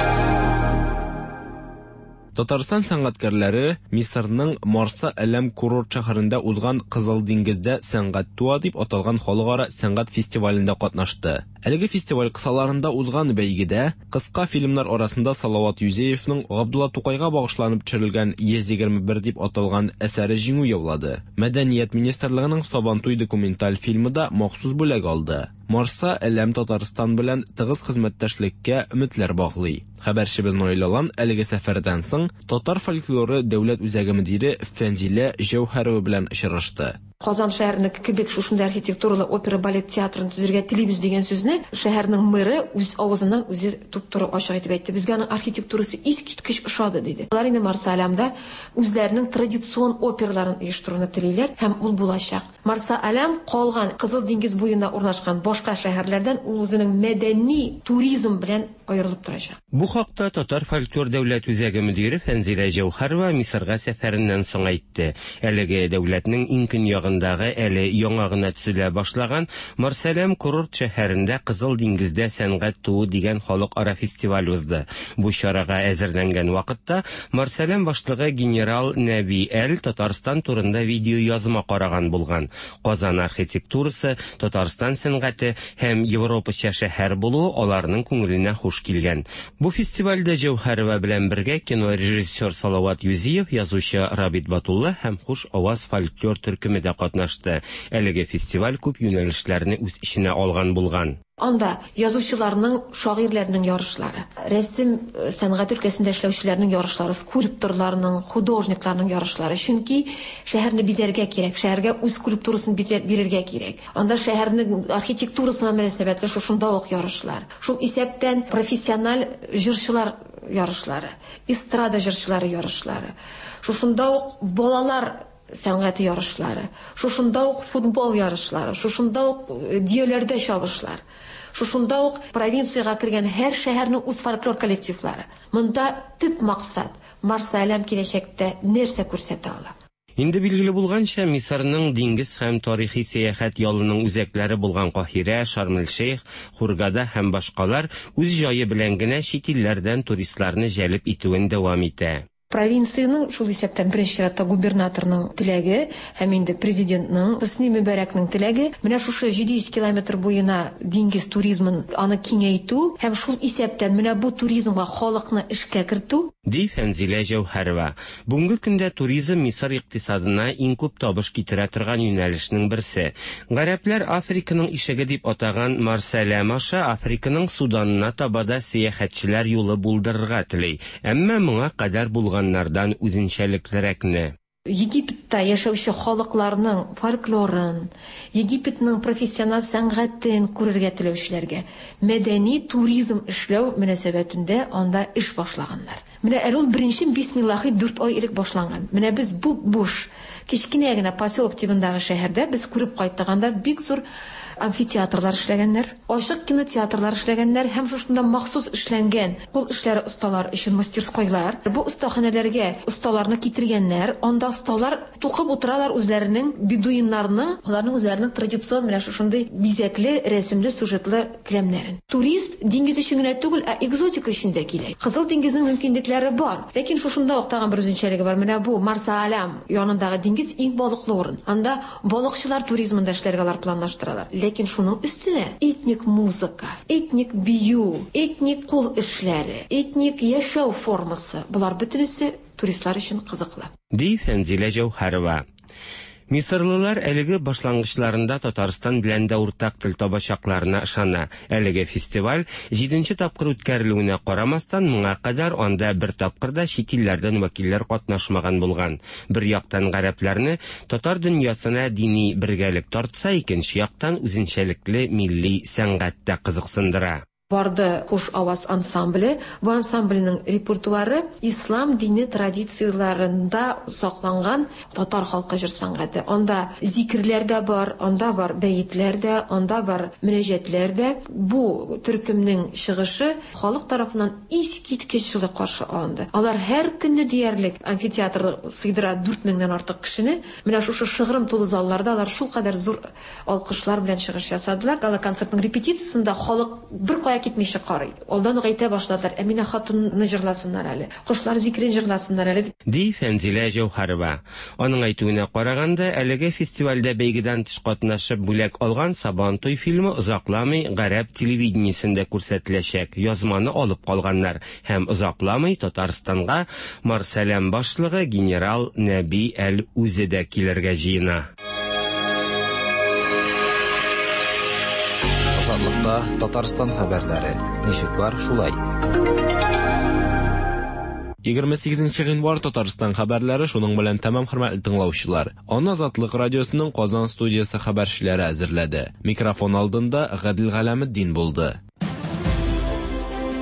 Tataristan san'atkorlari Misrning Marsa Alam kurort shahrida o'zgan Qizil dengizda san'at tuva deb atalgan xalqaro san'at festivalida qatnashdi. Haligi festival qissalarında o'zgan baygida qisqa filmlar orasida Salovat Yuzeyevning Abdulla To'qayga bag'ishlanib chirilgan 121 deb atalgan asari jingu yovladi. Madaniyat ministrligining Sabantoy dokumental filmida maxsus bo'lak oldi. Marsa Alam Tatariston bilan tig'iz xizmatdoshlikka umidlar bog'li. Xabarchimiz Noilalan haligi safardan so'ng Tatar folklori davlat o'zagi mudiri Fanzila Javharova bilan uchrashdi. Qozon shahrining Kibek shunday arxitekturali opera balet teatrini tuzirga tilibuz degan so'zni shaharning meri o'z og'zidan o'zi tuttirib ochiq aytib aytdi. Bizga arxitekturasi iskitkich ushadi dedi. Ular endi Marsa Alamda o'zlarining traditsion operalarini uyushtirishni tilaylar ham ul bo'lashaq. Marsa Alam qolgan Qizil dengiz bo'yida o'rnashgan boshqa shaharlardan o'zining madaniy turizm bilan аерылып торачак. Бу хакта Татар фольклор дәүләт үзәге мөдире Фәнзилә Җәүһәрова Мисырга сәфәреннән соң әйтте. Әлеге дәүләтнең иң көньягындагы әле яңа гына төзелә башлаган Марсалам курорт шәһәрендә Кызыл диңгездә сәнгать туы дигән халыкара фестиваль узды. Бу чарага әзерләнгән вакытта Марсалам башлыгы генерал Нәби Әл Татарстан турында видео язма караган булган. Казан архитектурасы, Татарстан сәнгате һәм Европача шәһәр булуы аларның күңеленә хуш килгән. Бу фестивальдә Җәүһәрова белән бергә кинорежиссер Салават Юзиев, язучы Рабит Батулла һәм хуш аваз фольклор төркеме дә катнашты. Әлеге фестиваль күп юнәлешләрне үз иченә алган булган. Анда язучыларның, шагыйрьләрнең ярышлары, рәсем сәнгать өлкәсендә эшләүчеләрнең ярышлары, скульпторларның, художникларның ярышлары. Чөнки шәһәрне бизәргә кирәк, шәһәргә үз скульптурасын бирергә кирәк. Анда шәһәрнең архитектурасына мөнәсәбәтле шушында ук ярышлар. Шул исәптән профессиональ җырчылар ярышлары, эстрада җырчылары ярышлары. Шушында ук балалар сәнгате ярышлары, шушында ук футбол ярышлары, шушында ук диюләрдә чабышлар, шушында ук провинцияга кергән һәр шәһәрнең үз фольклор коллективлары. Монда төп максат Марсалам киләчәктә нәрсә күрсәтә ала. Инде билгеле булганча, Мисырның диңгез һәм тарихи сәяхәт ялының үзәкләре булган Каһирә, Шарм-эль-Шейх, Хургада һәм башкалар үз җае белән генә чит илләрдән туристларны җәлеп итүен дәвам итә. Провинцияның шул исәптән беренче чиратта губернаторның теләге һәм инде президентның Хөсни Мөбарәкнең теләге менә шушы 700 километр буена диңгез туризмын аны киңәйтү һәм шул исәптән менә бу туризмга халыкны эшкә кертү. Ди Фәнзилә Җәүһәрова. Бүгенге көндә туризм Мисыр икътисадына иң күп табыш китерә торган юнәлешнең берсе. Гарәпләр Африканың ишеге дип атаган Марсалам аша Африканың Суданына табада сәяхәтчеләр юлы булдырырга тели. Әмма моңа кадәр булганнардан үзенчәлеклерәкне. Египетта яшәүче халыкларның фольклорын, Египетның профессиональ сәнгатен күрергә теләүчеләргә мәдәни туризм эшләү мөнәсәбәтендә анда эш башлаганнар. Менә әле ул беренче бисмиллаһи 4 ай элек башланган. Менә без бу буш кичкенә генә поселок тибендәге шәһәрдә без күреп кайттыганда бик зур амфитеатрлар эшләгәннәр, ачык кинотеатрлар эшләгәннәр һәм шушында махсус эшләнгән кул эшләре осталар өчен мастерскойлар. Бу остаханәләргә осталарны китергәннәр, анда осталар тукып утыралар үзләренең бедуиннарның, аларның үзләренең традицион менә шушындый бизәкле, рәсемле, сюжетлы киләмнәрен. Турист диңгез өчен генә түгел, ә экзотика өчен дә килә. Кызыл диңгезнең мөмкинлекләре бар, ләкин шушында ук тагын бер үзенчәлеге бар. Менә бу Марсалам янындагы диңгез иң балыклы урын. Анда балыкчылар туризмында эшләргә алар планлаштыралар. Ләкин шуның өстенә этник музыка, этник бию, этник кул эшләре, этник яшәү формасы. Булар бөтенесе туристлар өчен кызыклы. Ди Фәнзилә Җәүһәрова. Мисырлылар әлеге башлангычларында Татарстан белән дә уртак тел табачакларына ышана. Әлеге фестиваль 7нче тапкыр үткәрелүенә карамастан, моңа кадәр анда бер тапкырда чит илләрдән вәкилләр катнашмаган булган. Бер яктан гарәпләрне татар дөньясына дини бергәлек тартса, икенче яктан үзенчәлекле милли сәнгатьтә кызыксындыра. Барды Хуш аваз ансамбле. Бу ансамбльнең репертуары ислам дине традицияләрендә сакланган татар халкы җыр сәнгате. Анда зикрләр дә бар, анда бар бәйетләр дә, анда бар мөнәҗәтләр дә. Бу төркемнең чыгышы халык тарафыннан искиткеч җылы каршы алынды. Алар һәр көнне диярлек амфитеатр сыйдыра 4000-дән артык кешене. Менә шушы шыгрым тулы залларда алар шул кадәр зур алкышлар белән чыгыш ясадылар. Гала концертның репетициясендә халык бер китмичә карый. Алдан гайта башладылар. Әминә хатынны җырласыннар әле. Кошлар зикрен җырласыннар әле. Ди Фәнзилә Җәүһәрова. Аның әйтүенә караганда, әлеге фестивальдә бәйгедән тыш катнашып бүләк алган Сабан туй фильмы озакламый гарәп телевидениесендә күрсәтеләчәк. Язманы алып калганнар һәм озакламый Татарстанга Марсалам башлыгы генерал Нәби Әл үзе дә килергә җыена. Азатлыкта Татарстан хәбәрләре. Ничек бар шулай? 28 гыйнвар Татарстан хәбәрләре шуның белән тәмам хөрмәтле тыңлаучылар. Аны Азатлык радиосының Казан студиясе хәбәрчеләре әзерләде. Микрофон алдында Гадил Галәметдин булды.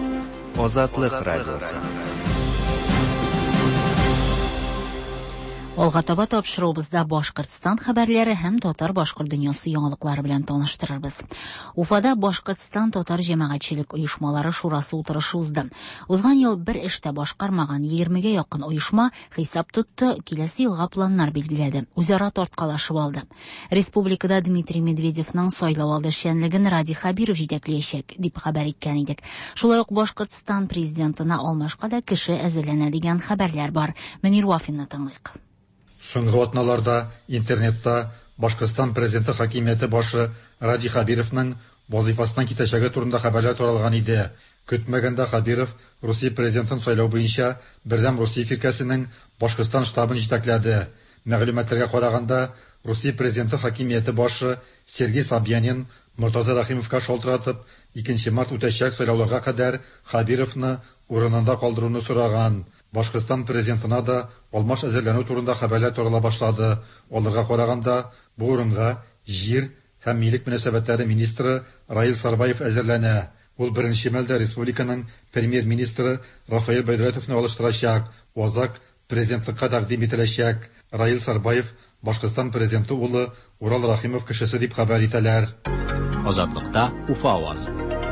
Азатлык радиосы. Алга таба тапшырыбызда Башкортстан хәбәрләре һәм татар башкорт дөньясы яңалыклары белән таныштырырбыз. Уфада Башкортстан татар җәмәгатьчелек оешмалары шурасы утырышы узды. Узган ел бер эштә башкармаган 20-гә якын оешма хисап тотты, киләсе елга планнар билгеләде. Үзара тарткалашып алды. Республикада Дмитрий Медведевның сайлау алды эшчәнлеген Ради Хабиров җитәкләячәк дип хәбәр иткән идек. Шулай ук Башкортстан президентына алмашка да кеше әзерләнә дигән хәбәрләр бар. Мөнир Вафинны тыңлыйк. Соңгы атналарда интернетта Башкортстан президенты хакимияте башы Ради Хабировның вазифасыннан китәчәге турында хәбәрләр таралган иде. Көтмәгәндә Хабиров Русия президентын сайлау буенча бердәм Русия фиркасының Башкортстан штабын җитәкләде. Мәгълүматларга караганда, Русия президенты хакимияте башы Сергей Собянин Муртаза Рахимовка шалтыратып, 2 март үтәчәк сайлауларга кадәр Хабировны урынында калдыруны сораган. Башкортстан президентына да алмаш әзерләнү турында хәбәрләр тарала башлады. Аларга караганда, бу урынга җир һәм милек мөнәсәбәтләре министры Раил Сарбаев әзерләнә. Ул беренче мәлдә республиканың премьер-министры Рафаэль Байдратовны алыштырачак. Вазак президентлыкка тәкъдим ителәчәк. Раил Сарбаев Башкортстан президенты улы Урал Рахимов кешесе дип хәбәр итәләр. Азатлыкта Уфа авазы.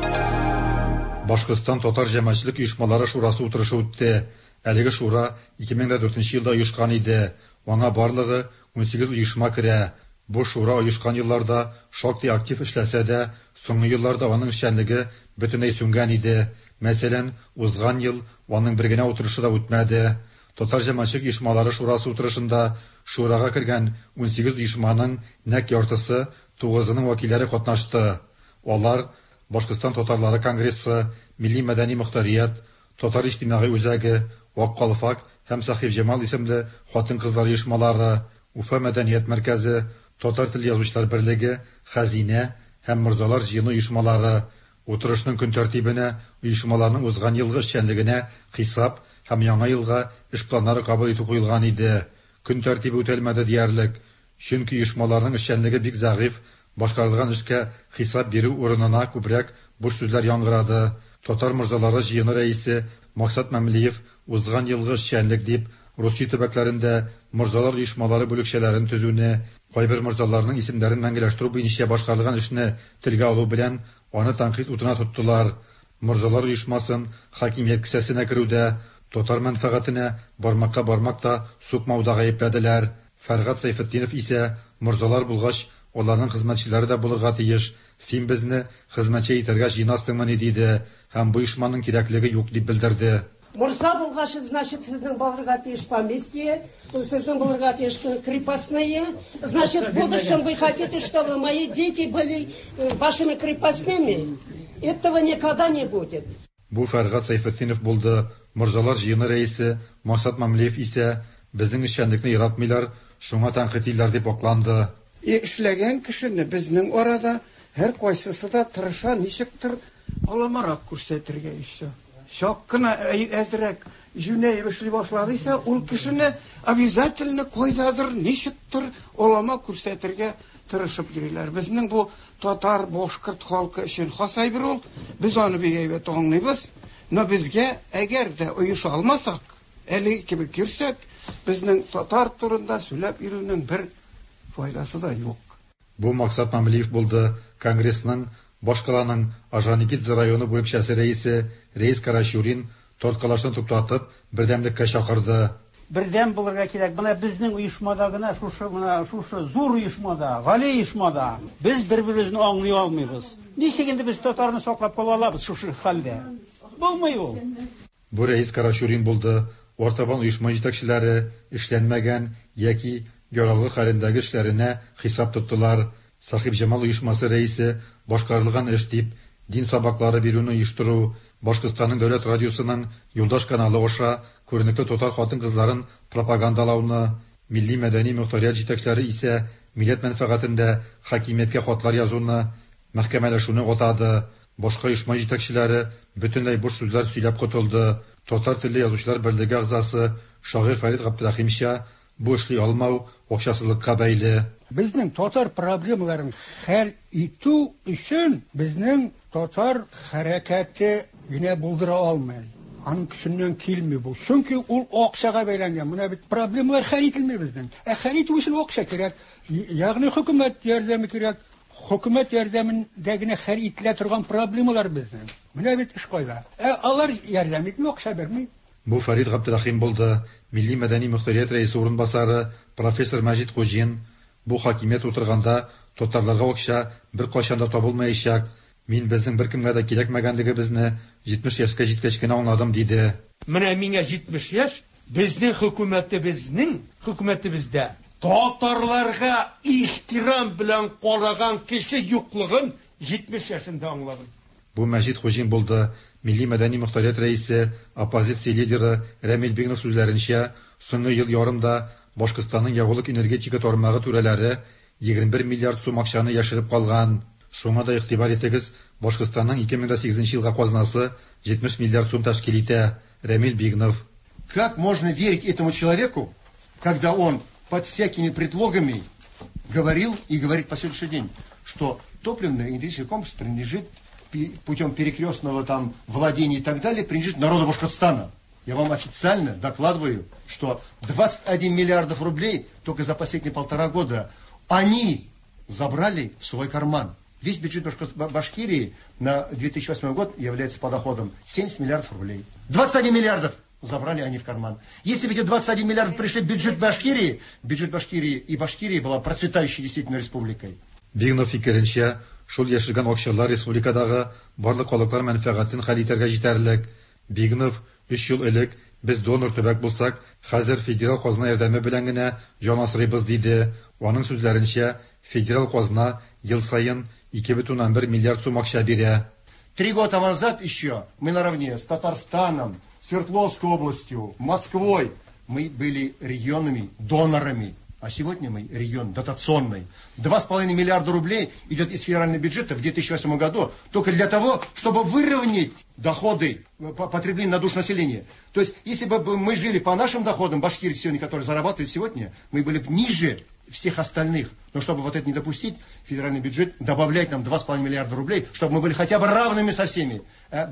Башкортстан татар җәмәгатьчелек оешмалары шурасы утырышы үтте. Әлеге шура 2004 елда оешкан иде. Аңа барлыгы 18 оешма керә. Бу шура оешкан елларда шактый актив эшләсә дә, соңгы елларда аның эшчәнлеге бөтенләй сүнгән иде. Мәсәлән, узган ел аның бер генә утырышы да үтмәде. Татар җәмәгатьчелек оешмалары шурасы утырышында шурага кергән 18 оешманың нәкъ яртысы 9-ның вәкилләре катнашты. Алар Башкортстан татарлары конгрессы, Милли мәдәни мөхтәрият, Татар иҗтимагый үзәге, Вак Калфак һәм Сахив Җамал исемле хатын-кызлар оешмалары, Уфа мәдәният мәркәзе, Татар тел язучылар берлеге, Хәзинә һәм Морзалар җыены оешмалары. Утырышның көн тәртибенә оешмаларның узган елгы эшчәнлегенә хисап һәм яңа елга эш планнары кабул итү куелган иде. Көн тәртибе үтәлмәде диярлек, чөнки оешмаларның эшчәнлеге бик зәгыйф, башкарылган эшкә хисап бирү урынына күбрәк буш сүзләр яңгырады. Татар Морзалары җыены рәисе Максат Мәмлиев узган елгы эшчәнлек дип Русия төбәкләрендә Морзалар оешмалары бүлекчәләрен төзүне, кайбер морзаларның исемнәрен мәңгеләштерү буенча башкарылган эшне телгә алу белән аны тәнкыйть утына тоттылар. Морзалар оешмасын хакимият кесәсенә керүдә, татар мәнфәгатенә бармакка бармакта сукмауда гаепләделәр. Фәргат Сайфетдинов исә морзалар булгач, аларның хезмәтчеләре дә булырга тиеш. Син безне хезмәтче итәргә җыйнастыңмыни диде һәм бу оешманың кирәклеге юк дип белдерде. Мурса булгач, значит, сезнең булырга тиеш поместье, сезнең булырга тиеш крепостные. Значит, в будущем вы хотите, чтобы мои дети были вашими крепостными? Этого никогда не будет. Бу Фәргат Сайфетдинов булды. Морзалар җыены рәисе Максат Мәмлиев исә безнең эшчәнлекне яратмыйлар, шуңа тәнкыйтиләр дип акланды. Эшләгән кешене безнең арада һәр кайсысы да тырыша, ничектер аламарак күрсәтергә исә. Шак кына әзрәк җүнәй эшли башладıysa, ул кешене обязательно кайдадыр, ничектер алама күрсәтергә тырышып йөриләр. Безнең бу татар, башкорт халкы өчен хас әйбер ул. Без аны бик әйбәт аңлыйбыз. Но безгә әгәр дә оеша алмасак, әле кебек йөрсәк, безнең татар турында сөйләп йөрүнең бер файдасы да юк. Бу Максат Мәмлиев булды. Конгрессның башкаланың Ажаникидзе районы бүлекчәсе рәисе Рейс Карашурин тарткалашны туктатып, бердәмлеккә чакырды. Бердәм булырга кирәк. Менә безнең оешмада гына шушы зур оешмада, гали оешмада без бер-беребезне аңлый алмыйбыз. Ничек инде без татарны саклап кала алабыз шушы хәлдә? Булмый ул. Бу Рейс Карашурин булды. Ортабан оешма җитәкчеләре эшләнмәгән яки яралгы хәлендәге эшләренә хисап тоттылар. Сахиб Җамал оешмасы рәисе башкарылган эш дип дин сабаклары бирүне оештыру, Башкортстанның дәүләт радиосының Юлдаш каналы аша күренекле татар хатын-кызларын пропагандалауны, милли мәдәни мөхтәрият җитәкчеләре исә милләт мәнфәгатендә хакимияткә хатлар язуны, мәхкәмәләшүне атады. Башка оешма җитәкчеләре бөтенләй буш сүзләр сөйләп котылды. Татар телле язучылар берлеге әгъзасы шагыйрь Фәрит Габдрахимча бу эшли алмау акчасызлыкка бәйле. Безнең татар проблемаларын хәл итү өчен безнең татар хәрәкәте генә булдыра алмый. Аның көченнән килми бу. Чөнки ул акчага бәйләнгән. Менә бит проблемалар хәл ителми безнең. Хәл итү өчен акча кирәк. Ягъни хөкүмәт ярдәме кирәк. Хөкүмәт ярдәмендә генә хәл ителә торган проблемалар безнең. Менә бит эш кайда. Алар ярдәм итми, акча берми. Бу Фарид Габдрахим булды. Милли мәдәни мөхтәрият рәисе урынбасары профессор Мәҗит Хуҗин. Бу хакимият утырганда татарларга акча бер кайчан да табылмаячак. Мин безнең беркемгә дә кирәкмәгәнлегебезне 70 яшькә җиткәч кенә аңладым диде. Менә миңа 70 яшь, безнең хөкүмәтебездә татарларга ихтирам белән караган кеше юклыгын 70 яшында аңладым. Бу Мәҗит Хуҗин булды. Милли мәдәни мөхтәрият рәисе, оппозиция лидеры Рәмил Бигнов сүзләренчә, соңгы ел ярымда Башкортстанның ягулык энергетика тармагы түрәләре 21 миллиард сум акчаны яшереп калган. Шуңа да игътибар итегез, Башкортстанның 2008 елга казнасы 70 миллиард сум тәшкил итә. Рәмил Бигнов. Как можно верить этому человеку, когда он под всякими предлогами говорил и говорит по сегодняшний день, что топливно-энергетический комплекс принадлежит путем перекрестного там владения и так далее, принадлежит народу Башкортостана. Я вам официально докладываю, что 21 миллиардов рублей только за последние 1,5 года они забрали в свой карман. Весь бюджет Башкирии на 2008 год является по доходам 70 миллиардов рублей. 21 миллиардов забрали они в карман. Если бы эти 21 миллиардов пришли в бюджет Башкирии и Башкирия была процветающей действительно республикой. Бигнов фикеренчә, шул яшергән акчалар республикадагы барлык халыклар мәнфәгатен хәл итәргә җитәрлек. Бигнов 3 ел элек без донор төбәк булсак, хәзер федераль казна ярдәме белән генә җан асрыйбыз диде. Аның сүзләренчә, федераль казна ел сайын 2,1 миллиард сум акча бирә. 3 года назад еще мы наравне с Татарстаном, Свердловской областью, Москвой, мы были регионами, донорами. А сегодня мы регион дотационный. 2,5 миллиарда рублей идет из федерального бюджета в 2008 году только для того, чтобы выровнять доходы потребления на душу населения. То есть, если бы мы жили по нашим доходам, Башкирии сегодня, которые зарабатывают сегодня, мы были бы ниже всех остальных. Но чтобы вот это не допустить, федеральный бюджет добавляет нам 2,5 миллиарда рублей, чтобы мы были хотя бы равными со всеми.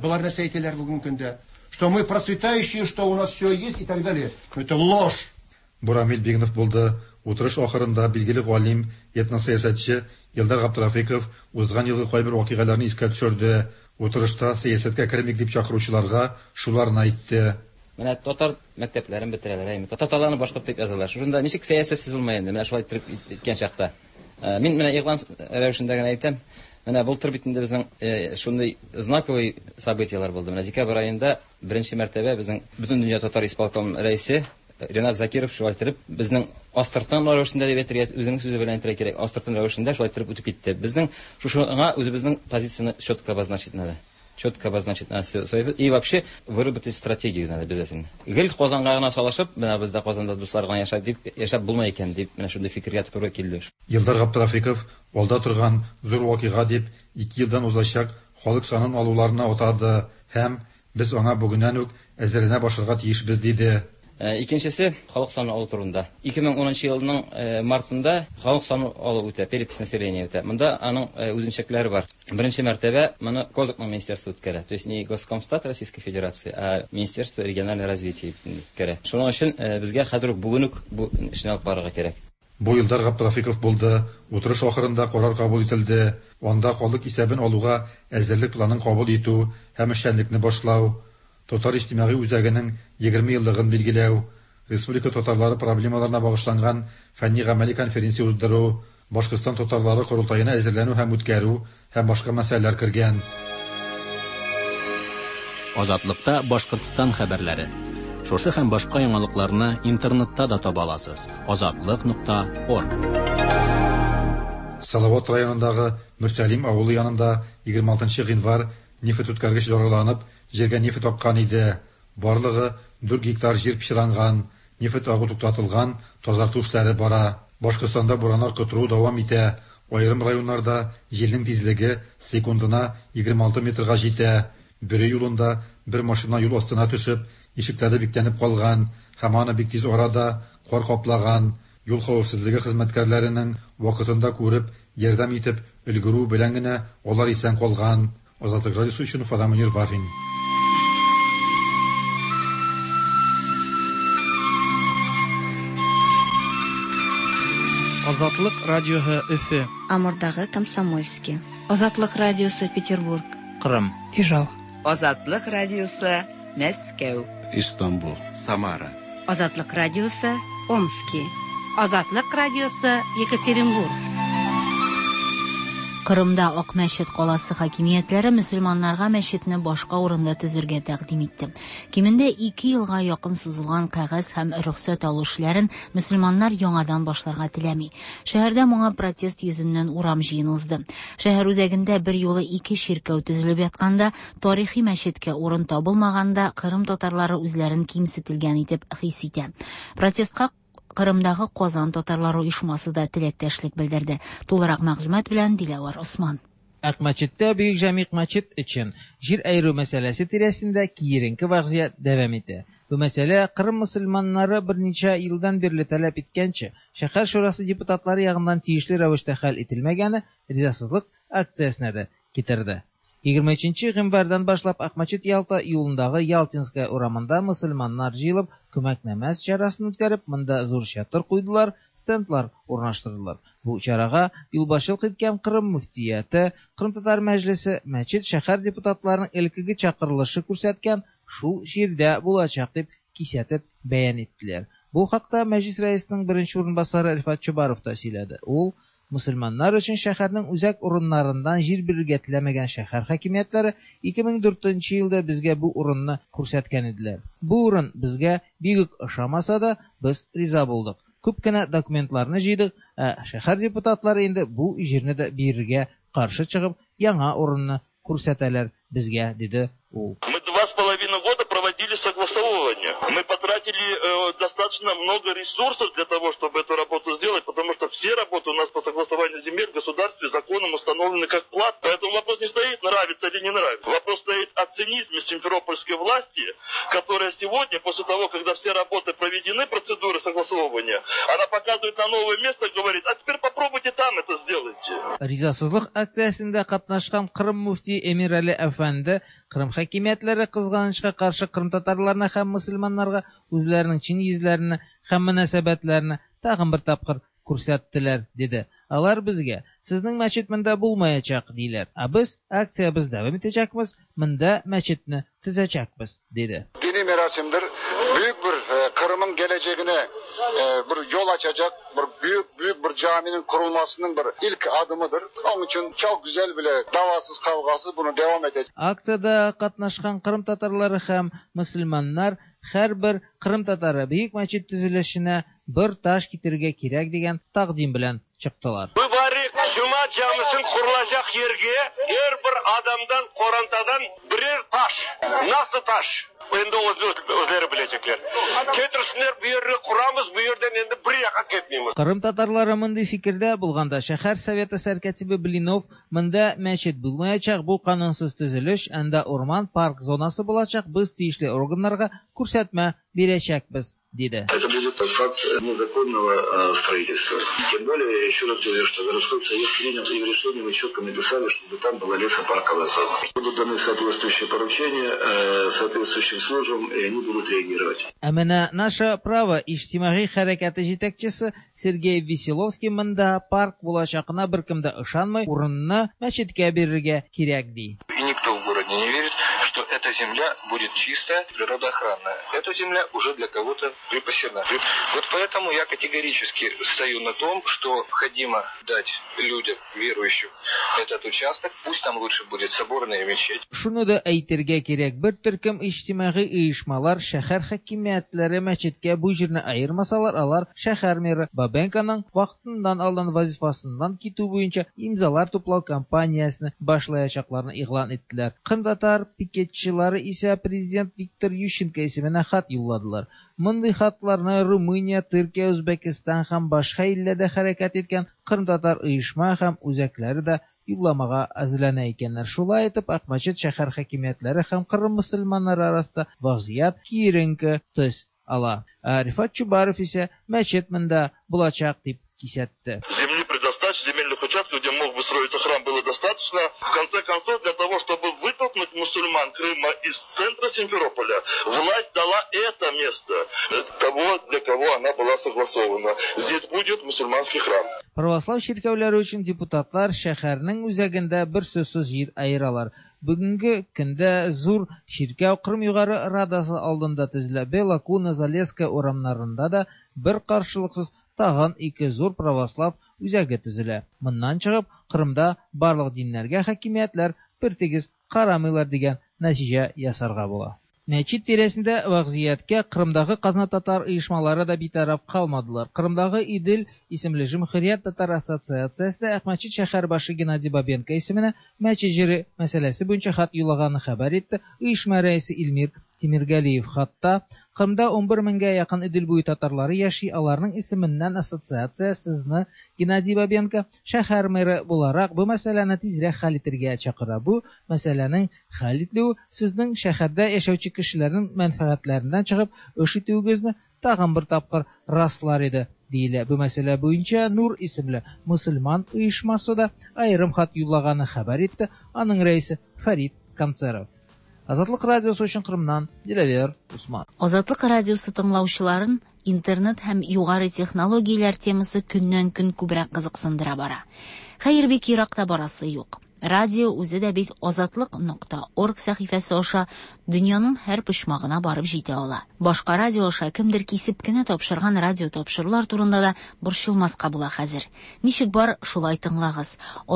Что мы процветающие, что у нас все есть и так далее. Но это ложь. Бурамил Бигнов булды. Утырыш ахырында билгеле галим, этно сәясәтче Илдар Габдрахимов узган елгы кайбер вакыйгаларны искә төшерде. Утырышта сәясәткә кермик дип чакыручыларга шуларны әйтте. Менә татар мәктәпләрен бетерәләр, татарларны башкорт дип язалар. Шунда ничек сәясәтсез булмай инде, менә шулай торып иткән чакта. Мин менә игълан рәвешендә генә әйтәм. Менә былтыр бит инде безнең шундый знаковый событиялар булды. Менә декабрь аенда беренче мәртәбә безнең бөтен дөнья татар исполком рәисе Ренат Закиров шулай торып, безнең Астыртын рәвешендә дип әйтергә, үзенең сүзе белән әйтергә кирәк. Астыртын рәвешендә шулай торып үтеп китте. Безнең шушыга үзебезнең позицияны четко обозначить надо. И вообще выработать стратегию надо обязательно. Гел Казанга гына салышып, менә бездә Казанда дуслар гына яшәп булмый икән дип, менә шундый фикергә туры килде. Илдар Габдрахимов алда торган зур вакыйга дип 2 елдан узачак халык санын алуларына атады һәм без аңа бүгеннән үк әзерләнә башларга тиешбез диде. Икенчесе халык саны алу турында. 2010 елның мартында халык саны алу үтә, перепись населения үтә. Монда аның үзенчәлекләре бар. Беренче мәртәбә моны Козакның министерство үткәрә. То есть не Госкомстат Российской Федерации, а Министерство регионального развития үткәрә. Шуның өчен безгә хәзер бүген үк бу эшне алып барырга кирәк. Бу Илдар Габдрахимов булды. Утырыш ахырында карар кабул ителде. Анда халык исәбен алуга әзерлек планын кабул итү һәм эшчәнлекне башлау. Татар иҗтимагый үзәгенең 20 еллыгын билгеләү, республика татарлары проблемаларына багышланган фәнни-гамәли конференция уздыру, Башкортстан татарлары курултаена әзерләнү һәм үткәрү һәм башка мәсьәләләр кергән. Азатлыкта Башкортстан хәбәрләре. Шушы һәм башка яңалыкларны интернетта да таба аласыз. Azatlык.org. Салават районындагы Мөрсәлим авылы янында 26 гыйнвар нефть үткәргеч яраланып, җиргә нефть аккан иде. Барлыгы 4 гектар җир пычранган, нефть агу туктатылган, тазарту эшләре бара. Башкортстанда бураннар котыру дәвам итә. Айрым районнарда җилнең тизлеге секундына 26 метрга җитә. Бер юлында бер машина юл астына төшеп, ишекләре бикләнеп калган, һәм аны бик тиз арада кар каплаган. Юл хәвефсезлеге хезмәткәрләренең вакытында күреп, ярдәм итеп өлгерү белән генә алар исән калган. Азатлык радиосы өчен Фадамир Вафин. Азатлык радиоһы Өфе. Амурдагы Комсомольский. Азатлык радиосы Петербург. Кырым. Ижау. Азатлык радиосы Мәскәү. Истанбул. Самара. Азатлык радиосы Омский. Азатлык радиосы Екатеринбург. Кырымда Ак мәчет каласы хакимиятләре мөселманнарга мәчетне башка урында төзергә тәкъдим итте. Кимендә 2 елга якын сузылган кагаз һәм рөхсәт алу эшләрен мөселманнар яңадан башларга теләми. Шәһәрдә моңа протест йөзеннән урам җыйналды. Шәһәр үзәгендә бер юлы 2 ширкәү төзелеп ятканда, тарихи мәчеткә урын табылмаганда, Кырым татарлары үзләрен кимсетелгән итеп хис итә. Протестка Кырымдагы Казан татарлары оешмасы да теләктәшлек белдерде. Тулырак мәгълүмат белән Диләвар Осман. Мәчеттә Бөек Җәмигъ мәчет өчен җир айыру мәсьәләсе тирәсендә киеренке вәзгыять дәвам итә. Бу мәсьәлә Кырым мөселманнары берничә елдан бирле таләп иткәнчә, шәһәр шурасы депутатлары ягыннан тиешле рәвештә хәл ителмәгәне ризасызлык акциясенә дә китерде. 23 гыйнвардан башлап Акмачет Ялта юлындагы Ялтинская урамында мөселманнар җыелып, күмәкләмәс чарасын үткәреп, монда зур чатыр куйдылар, стендлар урнаштырдылар. Бу чарага юлбашчылык иткән Кырым мөфтияте, Кырым татар мәҗлесе, мәчет шәһәр депутатларының элеккеге чакырылышы күрсәткән шул җирдә булачак дип кисәтеп бәян иттеләр. Бу хакта мәҗлес рәисенең беренче урынбасары Рифат Чубаров та сөйләде. Ул мөселманнар өчен шәһәрнең үзәк урыннарыннан җир бирергә теләмәгән шәһәр хакимиятләре 2004 елда безгә бу урынны күрсәткән иделәр. Бу урын безгә бигүк ошамаса да, без риза булдык. Күп кенә документларны җыйдык, шәһәр депутатлары инде бу җирне дә бирергә каршы чыгып, яңа урынны күрсәтәләр безгә, диде ул. Мы 2,5 года проводили согласовывание. Мы потратили достаточно много ресурсов для того, чтобы эту работу сделать, потому что все работы у нас по согласованию земель в государстве законом установлены как плат. Поэтому вопрос не стоит, нравится или не нравится. Вопрос стоит о цинизме симферопольской власти, которая сегодня, после того, когда все работы проведены, процедуры согласовывания, она показывает на новое место и говорит, а теперь попробуйте там это сделайте. Ризасызлык акциясендә катнашкан Кырым муфти Эмирали әфәнде Кырым хакимиятләре кызганычка каршы Кырым татарларына һәм мөселманнарга үзләренең чин йөзләрне һәм мөнәсәбәтләрне тагын бер тапкыр күрсәттеләр, диде. Алар безгә сезнең мәчет монда булмаячак диләр. Без акциябыз дәвам итәчәкбез, монда мәчетне төзәчәкбез, диде. Dini merasimdir. Büyük bir Kırım'ın geleceğine bir yol açacak, büyük bir caminin kurulmasının bir ilk adımıdır. Onun için çok güzel bile davasız kavgasız bunu devam edecek. Акцияда катнашкан Кырым татарлары һәм мөселманнар һәрбер Кырым татары бөек мәчет төзелешенә бер таш китергә кирәк дигән тәкъдим белән чыктылар. Mübarek Cuma camisinin kurulacak yerge her bir adamdan, korantadan birer taş. Nasıl taş? Endi özleri bilecekler. Getirsinler bu yerni kuramız, bu yerden endi bir yaka ketmeymiz. Кырым татарлары мондый фикердә булганда шәһәр советы сәркәтибе Блинов монда мәчет булмаячак, бу канунсыз төзелеш, анда урман парк зонасы булачак, без тиешле органнарга күрсәтмә бирәчәкбез, диде. Это будет факт незаконного строительства. Тем более, я еще раз говорю, что городской совет принял и в решении мы четко написали, чтобы там была лесопарковая зона. Будут даны соответствующие поручения соответствующим службам, и они будут реагировать. Ә менә наше право иҗтимагый хәрәкәте җитәкчесе Сергей Веселовский монда парк булачагына беркем дә ышанмый, урынны мәчеткә бирергә кирәк ди. И никто в городе не верит, что эта земля будет чистая, природоохранная. Эта земля уже для кого-то припасена. Вот поэтому я категорически стою на том, что необходимо дать людям, верующим, этот участок. Пусть там лучше будет соборная мечеть. Шуны да әйтергә кирәк, бер төркем иҗтимагый оешмалар шәһәр хакимиятләре мәчеткә бу җирне аермасалар, алар шәһәр мэры Бабенканың вакытыннан алган вазифасыннан китү буенча имзалар туплау кампаниясен башлаячакларны игълан иттеләр. Кырым татар пикетчылары исә президент Виктор Ющенко исеменә хат юлладылар. Мондый хатларны Румыния, Төркия, Үзбәкстан һәм башка илләрдә хәрәкәт иткән Кырым татар оешма һәм үзәкләре дә юлламага әзерләнә икәннәр. Шулай итеп, Акмачет шәһәр хакимиятләре һәм Кырым мөселманнары арасында вазгыять киеренке төс ала. Рифат Чубаров исә мәчет монда булачак дип кисәтте. Земли предоставили задач земельных участков, где мог бы строиться храм, было достаточно. В конце концов, для того, чтобы вытолкнуть мусульман Крыма из центра Симферополя, власть дала это место того, для кого она была согласована. Здесь будет мусульманский храм. Православ şirkәүләре өчен депутатлар шәһәрнең үзәгендә бер сүзсез җир айыралар. Бүгенге көндә зур ширкәү Кырым югары радасы алдында төзелә. Белокуна, Залеска урамнарында да бер каршылыксыз тагын 2 зур православ үзәге төзелә. Моннан чыгып, Кырымда барлык диннәргә хакимиятләр бертигез карамыйлар дигән нәтиҗә ясарга була. Мәчет тирәсендә вәзгыятькә Кырымдагы казна татар оешмалары да битараф калмадылар. Кырымдагы Идел исемле Җөмһүрият татар ассоциациясендә Әхмәтче шәһәр башы Геннадий Бабенко исеменә мәчет җире мәсьәләсе буенча хат юллаганы хәбәр итте. Оешма рәисе Илмир Тимиргалиев хатта Кырымда 11 меңгә якын Идел буе татарлары яши, аларның исеменнән ассоциация сезне Геннадий Бабенко шәһәр мэры буларак бу мәсьәләне тизрәк хәл итәргә чакыра. Бу мәсьәләнең хәл ителүе сезнең шәһәрдә яшәүче кешеләрнең мәнфәгатьләреннән чыгып эш итүегезне тагын бер тапкыр раслар иде, диелә. Бу мәсьәлә буенча Нур исемле мусульман оешмасы да аерым хат юллаганы хәбәр итте. Аның рәисе Фарид Канцеров. Азатлык радиосы өчен Кырымнан Диләвер Усман. Азатлык радиосы тыңлаучыларын интернет һәм югары технологияләр темасы көннән-көн күбрәк кызыксындыра бара. Хәер, бик еракта барасы юк. Радио үзе дә бит азатлык.org сәхифәсе аша дөньяның һәр почмагына барып җитә ала. Башка радио аша кемдер кисеп кенә тапшырган радио тапшырулар турында да борчылмаска була хәзер. Ничек бар, шулай тыңлагыз.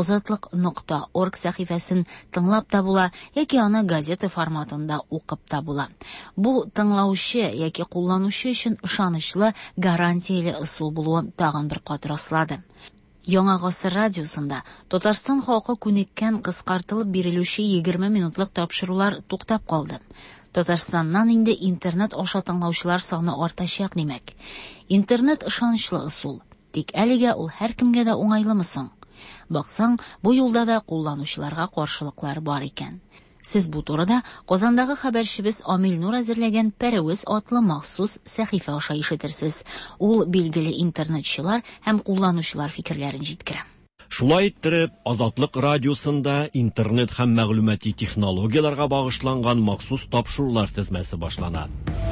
Азатлык.org сәхифәсен тыңлап та була, яки аны газета форматында укып та була. Бу тыңлаучы яки кулланучы өчен ышанычлы, гарантияле ысул булуын тагын бер кат раслады. Яңа гасыр радиосында Татарстан халкы күнеккән кыскартылып бирелүче 20 минутлык тапшырулар туктап калды. Татарстаннан инде интернет аша тыңлаучылар саны артачак димәк. Интернет ышанычлы ысул. Тик әлегә ул һәркемгә дә уңайлымы соң? Баксаң, бу юлда да кулланучыларга каршылыклар бар икән. Сез бу турыда Казандагы хәбәрчебез Амил Нур әзерләгән Пәрәвез атлы махсус сәхифә аша ишетерсез. Ул билгеле интернетчылар һәм кулланучылар фикерләрен җиткерә. Шулай иттереп, Азатлык радиосында интернет һәм мәгълүмати технологияларга багышланган махсус тапшырулар тезмәсе башлана.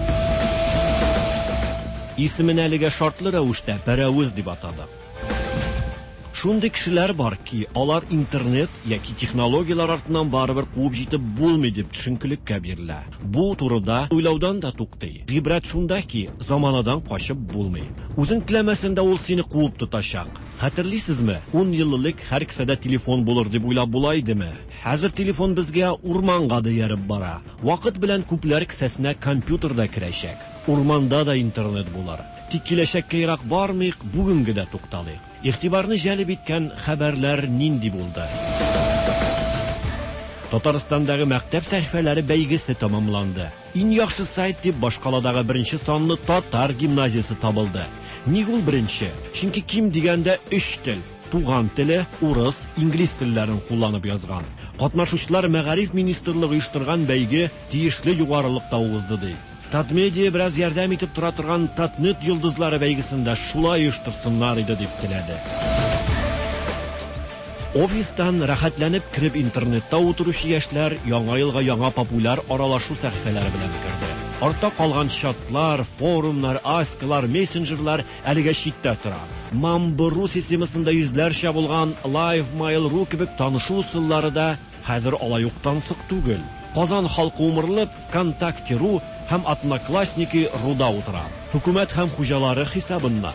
Исемен әлегә шартлы рәвештә Пәрәвез дип атадык. Шундый кешеләр бар ки, алар интернет яки технологиялар артыннан барыбер куып җитеп булмый дип төшенкелеккә бирелә. Бу турыда уйлаудан да туктый. Гыйбрәт шунда ки, заманадан качып булмый. Үзең теләмәсәндә ул сине куып тотачак. Хәтерлисезме? 10 ел элек һәр кесәдә телефон булыр дип уйлап була идеме? Хәзер телефон безгә урманга да ярып бара. Вакыт белән күпләр кесәсенә компьютер да керәчәк. Урманда да интернет булыр. Тик киләчәккә ерак бармыйк, бүгенге дә тукталыйк. Игътибарны җәлеп иткән хәбәрләр нинди булды? Татарстандагы мәктәп сәхифәләре бәйгесе тәмамланды. Иң яхшы сайт дип башкаладагы беренче санлы татар гимназиясе табылды. Ник ул беренче? Чөнки ким дигәндә 3 тел: туган теле, урыс, инглиз телләрен кулланып язган. Катнашучылар Мәгариф министрлыгы оештырган бәйге тиешле югарылыкта узды ди. Татмедиа бераз ярдәм итеп тора торган Татнет йолдызлары бәйгесендә шулай оештырсыннар иде дип теләде. Офистан рәхәтләнеп кирип интернетта утыручы яшьләр яңа елга яңа популяр аралашу сәхифәләре белән керде. Артта калган чатлар, форумнар, аскалар, мессенджерлар әлегә читтә тора. Мамбыру системасында йөзләрчә булган LiveMail.ru кебек танышу усуллары да хәзер алаюктан сык түгел. Казан халкы умырлып ВКонтакте.ру һәм Одноклассники.руда утыра. Хөкүмәт һәм хуҗалары хисабыннан.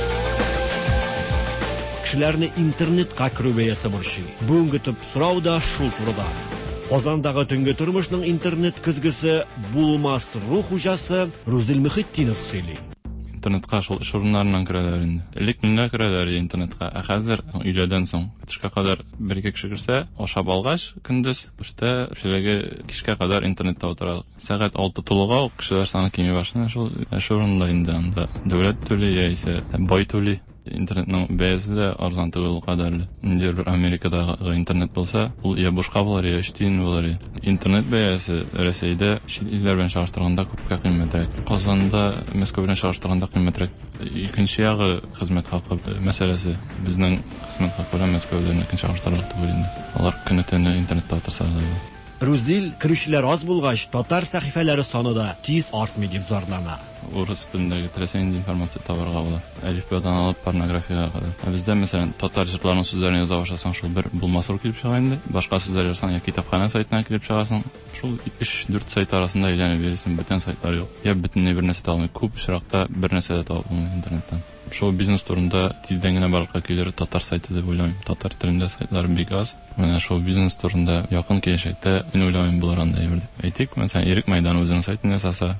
Кешеләрне интернетка керү бәясе борчый. Бүгенге төп сорау да шул турыда. Казандагы төнге тормышның интернет көзгесе булмас рух хуҗасы Рузил Мөхитдинов сөйли. Интернетка шул эш урыннарыннан керәләр инде. Элек минләр керәләр интернетка. Хәзер өйләдән соң төшкә кадәр бер-ике кеше керсә, ашап алгач, көндез эштә эшләгә кичкә кадәр интернетта утыра. Сәгать 6 тулуга кешеләр саны кими башлана. Шул эш урынында инде анда дәүләт түли яисә бай түли. интернетның бәясе дә арзан түгел кадәрле. Инде бер Америкадагы интернет булса, ул я бушка булар, я 3 тиен булар. Интернет бәясе Россиядә илләр белән чагыштырганда күпкә кыйммәтрәк. Казанда Мәскәү белән чагыштырганда кыйммәтрәк. Икенче ягы хезмәт хакы мәсьәләсе. Безнең хезмәт хакы белән Мәскәүдә икенче чагыштырырлык түгел инде. Алар көне-төне интернетта утырсалар. Рузил кирүчеләр аз булгач, татар сәхифәләре саны да тиз артмый дип зарлана. Урыс телендәге теләсәң информация табарга була. Әлифбадан алып порнографиягә кадәр. Бездә мәсәлән татар җырларының сүзләрен яза башласаң, шул бер булмасыр килеп чыга инде. Башка сүзләр язсаң, я китапхана сайтына килеп чыгасың. Шул 3-4 сайт арасында әйләнеп йөрисең, бөтен сайтлар юк. Я бөтенләй бер нәрсә табылмый. Күп очракта бер нәрсә дә табылмый интернеттан. Шул бизнес турында тиздән генә барлыкка килер татар сайты дип уйлыйм. Татар телендә сайтлар бик аз. Менә шул бизнес турында якын киләчәктә мин уйлыйм булар анда дип. Әйтик, мәсәлән, Эрик Майдан үзенең сайтын ясаса,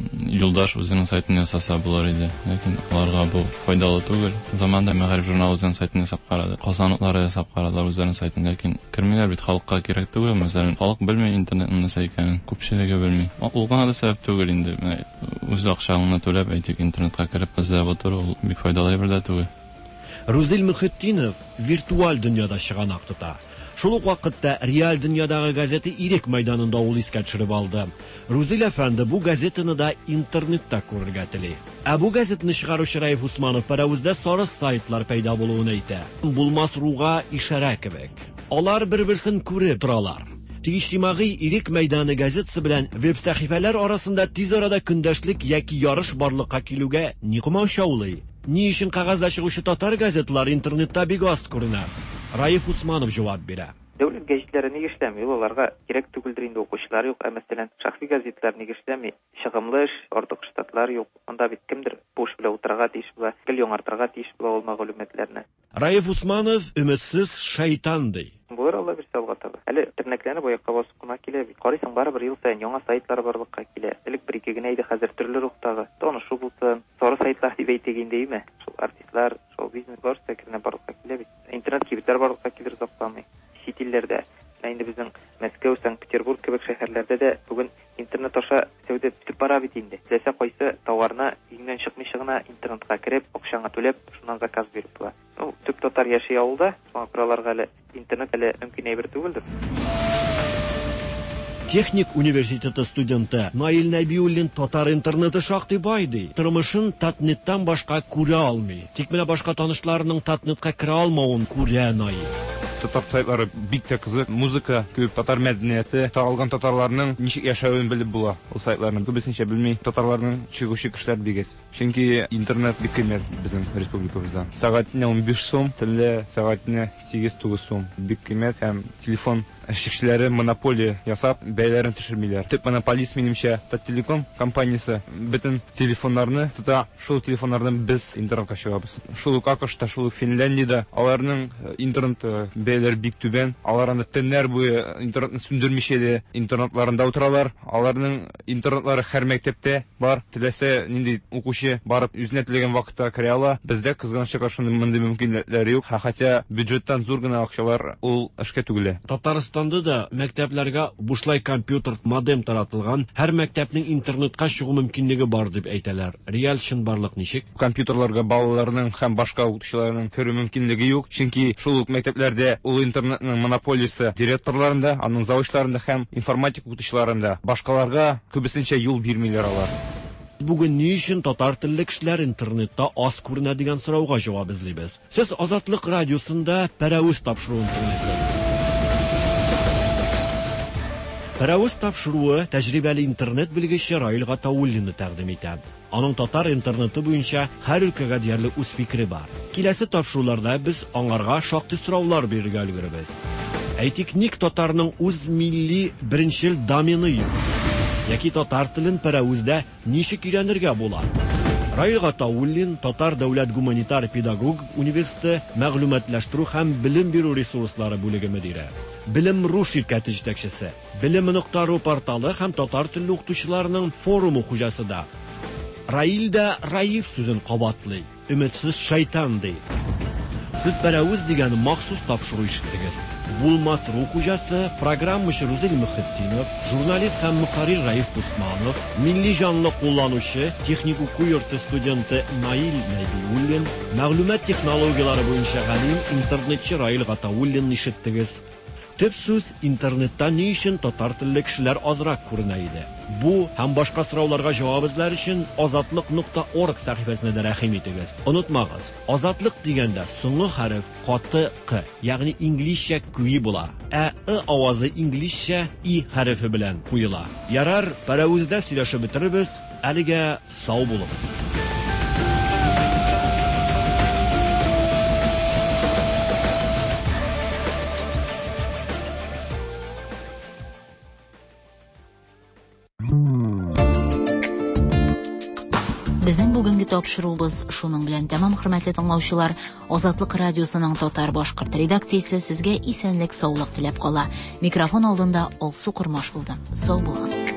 Юлдаш үзенең сайтын ясаса булар иде. Ләкин аларга бу файдалы түгел. Заманда Мәгариф журналы үзенең сайтын ясап карады. Казанлылар ясап карадылар үзләренең сайтын, ләкин кермиләр бит, халыкка кирәк түгел. Мәсәлән, халык белми интернетның нәрсә икәнен, күпчелеге белми. Ул гына да сәбәп түгел инде. Үз акчаңны түләп, әйтик, интернетка кирип эзләп отыру ул бик файдалы бер дә түгел. Рузил Мөхетдинов виртуаль дөньяда чыганак тота. Шул ук вакытта реаль дөньядагы газета Ирек мәйданында ул искә төшереп алды. Рузил әфәнде бу газетаны да интернетта күрергә тели. Бу газетаны чыгаручы Раиф Усманов паравызда сары сайтлар пайда булуын әйтә. Булмас руга ишарә кебек. Алар бер-берсен күреп торалар. Иҗтимагый Ирек мәйданы газетасы белән веб-сәхифәләр арасында тиз арада көндәшлек яки ярыш барлыкка килүгә ни кымаушаулый. Ни өчен кагазда чыгучы татар газетлары интернетта бик аз күренә? Раиф Усманов җавап бирә. Дәүләт гәҗитләре нигә эшләми? Аларга кирәк түгелдер инде, укучылар юк. Мәсәлән, шәхси газетлар нигә эшләми? Чыгымлы эш, артык штатлар юк. Анда бит кемдер буш белән утырырга тиеш була, гел яңартырга тиеш була ул мәгълүматларны. Раиф Усманов өметсез шайтан ди. Булыр Алла бирсә алга таба. Әле интернетләрне боякка басып кына килә бит. Карыйсың, барыбер ел сайын яңа сайтлар барлыкка килә. Элек бер-ике генә иде, хәзер төрле рухтагы. Танышу булсын, сары сайтлар дип әйтегендәйме? Шул артистлар, шул бизнес барысы киренә барлыкка килә бит. Интернет кибетләр барлыкка килер закламый. Чит илләрдә, инде безнең Мәскәү, Санкт-Петербург кебек шәһәрләрдә дә бүген интернет аша сәүдә битеп бара бит инде. Теләсә кайсы товарны иңнән чыкмыйча гына интернетка кирип, акчаңа түләп, шуннан заказ биреп була. Төп татар яши авылда, шуңа күрәләргә әле интернет әле мөмкин әйбер түгелдер. Техник университеты студенты Наил Нәбиуллин татар интернеты шактый бай ди. Тормышын татнеттан башка күрә алмый. Тик менә башка танышларының татнетка керә алмавын күрә Наил. Татар сайтлары бик тә кызык, музыка, күп татар мәдәнияте, таралган татарларның ничек яшәвен белеп була. Ул сайтларны күбесенчә белми, татарларның чыгучы кешеләр дигез. Чөнки интернет бик кыйммәт безнең республикабызда. Сәгатенә 15 сум, төнлә сәгатенә 8-9 сум. Бик кыйммәт һәм телефон эшчеләре монополия ясап, бәяләрен төшермиләр. Төп монополист минемчә Таттелеком компаниясе бөтен телефоннарны тота, шул телефоннардан без интернетка чыгабыз. Шул ук АКШта, шул ук Финляндиядә аларның интернет бәяләре бик түбән. Алар аны төннәр буе интернетны сүндермичә дә интернетларында утыралар. Аларның интернетлары һәр мәктәптә бар. Теләсә нинди укучы барып үзенә теләгән вакытта керә ала. Бездә кызганычка шундый мөмкинлекләр юк. Хотя бюджеттан зур гына акчалар ул эшкә түгелә. Татарстанда да мәктәпләргә бушлай компьютер модем таратылган, һәр мәктәпнең интернетка чыгу мөмкинлеге бар дип әйтәләр. Реаль чынбарлык ничек? Компьютерларга балаларның һәм башка укытучыларның керү мөмкинлеге юк. Чөнки шул ук мәктәпләрдә ул интернетның монополиясе директорларында, аның завучларында һәм информатик укытучыларында. Башкаларга күбесенчә юл бирмиләр алар. Бүген ни өчен татар телле кешеләр интернетта аз күренә дигән сорауга җавап эзлибез. Сез Азатлык радиосында пәрәвез тапшыруын тыңлыйсыз. Пәрәвез тапшыруы тәҗрибәле интернет белгече Раил Гатауллинны тәкъдим итә. Аның татар интернеты буенча һәр өлкәгә диярлек үз фикере бар. Киләсе тапшыруларда без аңарга шактый сораулар бирергә өлгерәбез. Әйтик, ник татарның үз милли беренчел домены юк? Яки татар телен пәрәвездә ничек өйрәнергә була? Раил Гатауллин Татар дәүләт гуманитар педагог университеты мәгълүматлаштыру һәм билем бирү ресурслары бүлеге мөдире. Билем.ру ширкәте җитәкчесе, Билем.ру порталы һәм татар телле укытучыларның форумы хуҗасы да. Раил да Раиф сүзен кабатлый. Өметсез шайтан ди. Сез пәрәвез дигән махсус тапшыру ишеттегез. Булмас рух хуҗасы, программачы Рузел Мөхетдинов, журналист һәм мөхәррир Раиф Усманов, милли җанлы кулланучы, техник уку йорты студенты Наил Нәбиуллин, мәгълүмат технологиялары буенча галим интернетчы Раил Гатауллин ишеттегез. Төп сүз интернетта ни өчен татар телле кешеләр азрак күренә иде. Бу һәм башка сорауларга җавап эзләр өчен azatlык.org сәхифәсенә дә рәхим итегез. Онытмагыз, азатлык дигәндә соңгы хәреф каты к, ягъни инглизчә куи була. Ә авазы инглизчә и хәрефе белән куела. Ярар, паравүздә сөйләшеп бетербез. Әлегә сау булыгыз. Безнең бүгенге тапшыруыбыз шуның белән тәмам, хөрмәтле тыңлаучылар. Азатлык радиосының татар-башкорт редакциясе сезгә исәнлек, саулык теләп кала. Микрофон алдында Алсу Кормаш булды. Сау булыгыз.